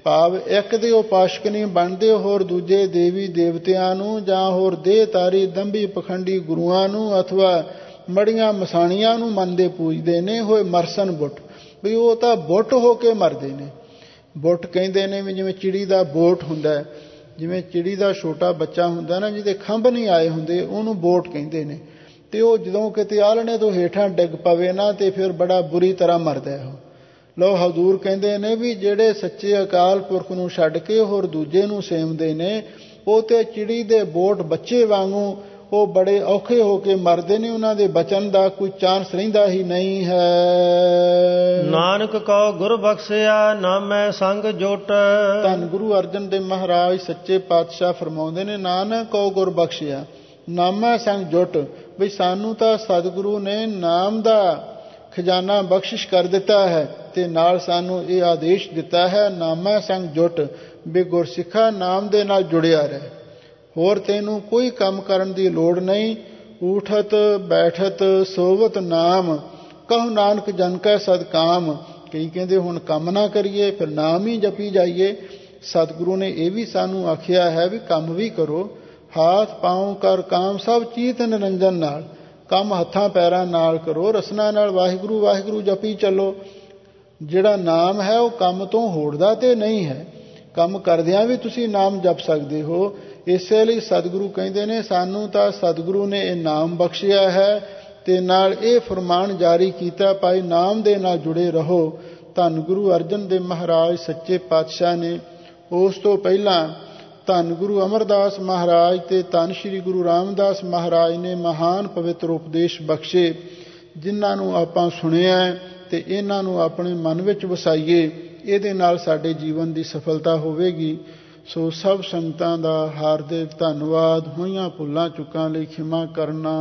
S1: ਭਾਵ ਇੱਕ ਦੇ ਉਪਾਸ਼ਕ ਨਹੀਂ ਬਣਦੇ, ਹੋਰ ਦੂਜੇ ਦੇਵੀ ਦੇਵਤਿਆਂ ਨੂੰ ਜਾਂ ਹੋਰ ਦੇਹਧਾਰੀ ਦੰਭੀ ਪਖੰਡੀ ਗੁਰੂਆਂ ਨੂੰ ਅਥਵਾ ਮੜੀਆਂ ਮਸਾਣੀਆਂ ਨੂੰ ਮੰਨਦੇ ਪੂਜਦੇ ਨੇ ਹੋਏ ਮਰਸਨ ਬੁੱਟ। ਵੀ ਉਹ ਤਾਂ ਬੁੱਟ ਹੋ ਕੇ ਮਰਦੇ ਨੇ। ਬੁੱਟ ਕਹਿੰਦੇ ਨੇ ਵੀ ਜਿਵੇਂ ਚਿੜੀ ਦਾ ਬੋਟ ਹੁੰਦਾ, ਜਿਵੇਂ ਚਿੜੀ ਦਾ ਛੋਟਾ ਬੱਚਾ ਹੁੰਦਾ ਨਾ ਜਿਹਦੇ ਖੰਭ ਨਹੀਂ ਆਏ ਹੁੰਦੇ, ਉਹਨੂੰ ਬੋਟ ਕਹਿੰਦੇ ਨੇ। ਤੇ ਉਹ ਜਦੋਂ ਕਿਤੇ ਆਲਣੇ ਤੋਂ ਹੇਠਾਂ ਡਿੱਗ ਪਵੇ ਨਾ ਤੇ ਫਿਰ ਬੜਾ ਬੁਰੀ ਤਰ੍ਹਾਂ ਮਰਦਾ ਉਹ। ਲਓ ਹਜ਼ੂਰ ਕਹਿੰਦੇ ਨੇ ਵੀ ਜਿਹੜੇ ਸੱਚੇ ਅਕਾਲ ਪੁਰਖ ਨੂੰ ਛੱਡ ਕੇ ਹੋਰ ਦੂਜੇ ਨੂੰ ਸੇਵਦੇ ਨੇ, ਉਹ ਤੇ ਚਿੜੀ ਦੇ ਬੋਟ ਬੱਚੇ ਵਾਂਗੂ ਉਹ ਬੜੇ ਔਖੇ ਹੋ ਕੇ ਮਰਦੇ ਨੇ, ਉਹਨਾਂ ਦੇ ਬਚਨ ਦਾ ਕੋਈ ਚਾਂਸ ਰਹਿੰਦਾ ਹੀ ਨਹੀਂ ਹੈ।
S2: ਨਾਨਕ ਕਉ ਗੁਰ ਬਖਸ਼ਿਆ ਨਾਮੈ ਸੰਗ ਜੁਟ।
S1: ਧੰਨ ਗੁਰੂ ਅਰਜਨ ਦੇਵ ਮਹਾਰਾਜ ਸੱਚੇ ਪਾਤਸ਼ਾਹ ਫਰਮਾਉਂਦੇ ਨੇ, ਨਾਨਕ ਕਉ ਗੁਰ ਬਖਸ਼ਿਆ ਨਾਮੈ ਸੰਗ ਜੁਟ। ਵੀ ਸਾਨੂੰ ਤਾਂ ਸਤਿਗੁਰੂ ਨੇ ਨਾਮ ਦਾ ਖਜ਼ਾਨਾ ਬਖਸ਼ਿਸ਼ ਕਰ ਦਿੱਤਾ ਹੈ ਤੇ ਨਾਲ ਸਾਨੂੰ ਇਹ ਆਦੇਸ਼ ਦਿੱਤਾ ਹੈ, ਨਾਮੈ ਸੰਗ ਜੁਟ, ਵੀ ਗੁਰਸਿੱਖਾ ਨਾਮ ਦੇ ਨਾਲ ਜੁੜਿਆ ਰਹੇ। ਹੋਰ ਤੈਨੂੰ ਕੋਈ ਕੰਮ ਕਰਨ ਦੀ ਲੋੜ ਨਹੀਂ। ਊਠਤ ਬੈਠਤ ਸੋਵਤ ਨਾਮ, ਕਹੋ ਨਾਨਕ ਜਨ ਕੈ ਸਦਕਾਮ। ਕਈ ਕਹਿੰਦੇ ਹੁਣ ਕੰਮ ਨਾ ਕਰੀਏ, ਫਿਰ ਨਾਮ ਹੀ ਜਪੀ ਜਾਈਏ। ਸਤਿਗੁਰੂ ਨੇ ਇਹ ਵੀ ਸਾਨੂੰ ਆਖਿਆ ਹੈ ਵੀ ਕੰਮ ਵੀ ਕਰੋ। ਹਾਥ ਪਾਉ ਕਰ ਕਾਮ ਸਭ ਚੀਤ ਨਿਰੰਜਨ ਨਾਲ। ਕੰਮ ਹੱਥਾਂ ਪੈਰਾਂ ਨਾਲ ਕਰੋ, ਰਸਨਾ ਨਾਲ ਵਾਹਿਗੁਰੂ ਵਾਹਿਗੁਰੂ ਜਪੀ ਚੱਲੋ। ਜਿਹੜਾ ਨਾਮ ਹੈ ਉਹ ਕੰਮ ਤੋਂ ਹੋੜਦਾ ਤੇ ਨਹੀਂ ਹੈ, ਕੰਮ ਕਰਦਿਆਂ ਵੀ ਤੁਸੀਂ ਨਾਮ ਜਪ ਸਕਦੇ ਹੋ। ਇਸੇ ਲਈ ਸਤਿਗੁਰੂ ਕਹਿੰਦੇ ਨੇ ਸਾਨੂੰ ਤਾਂ ਸਤਿਗੁਰੂ ਨੇ ਇਹ ਨਾਮ ਬਖਸ਼ਿਆ ਹੈ ਤੇ ਨਾਲ ਇਹ ਫਰਮਾਨ ਜਾਰੀ ਕੀਤਾ, ਭਾਈ ਨਾਮ ਦੇ ਨਾਲ ਜੁੜੇ ਰਹੋ। ਧੰਨ ਗੁਰੂ ਅਰਜਨ ਦੇਵ ਮਹਾਰਾਜ ਸੱਚੇ ਪਾਤਸ਼ਾਹ ਨੇ ਉਸ ਤੋਂ ਪਹਿਲਾਂ ਧੰਨ ਗੁਰੂ ਅਮਰਦਾਸ ਮਹਾਰਾਜ ਤੇ ਧੰਨ ਸ਼੍ਰੀ ਗੁਰੂ ਰਾਮਦਾਸ ਮਹਾਰਾਜ ਨੇ ਮਹਾਨ ਪਵਿੱਤਰ ਉਪਦੇਸ਼ ਬਖਸ਼ੇ, ਜਿਨ੍ਹਾਂ ਨੂੰ ਆਪਾਂ ਸੁਣਿਆ ਤੇ ਇਹਨਾਂ ਨੂੰ ਆਪਣੇ ਮਨ ਵਿੱਚ ਵਸਾਈਏ। ਇਹਦੇ ਨਾਲ ਸਾਡੇ ਜੀਵਨ ਦੀ ਸਫਲਤਾ ਹੋਵੇਗੀ। ਸੋ ਸਭ ਸੰਗਤਾਂ ਦਾ ਹਾਰਦਿਕ ਧੰਨਵਾਦ। ਹੋਈਆਂ ਭੁੱਲਾਂ ਚੁੱਕਾਂ ਲਈ ਖਿਮਾ ਕਰਨਾ।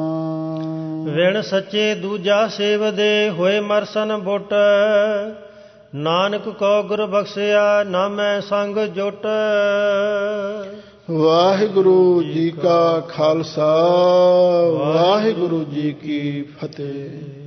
S2: ਵਿਣ ਸੱਚੇ ਦੂਜਾ ਸੇਵਦੇ ਹੋਏ ਮਰਸਨ ਬੁੱਟ। ਨਾਨਕ ਕਉ ਗੁਰ ਬਖਸ਼ਿਆ ਨਾਮੈ ਸੰਗ ਜੁਟ।
S1: ਵਾਹਿਗੁਰੂ ਜੀ ਕਾ ਖਾਲਸਾ, ਵਾਹਿਗੁਰੂ ਜੀ ਕੀ ਫਤਿਹ।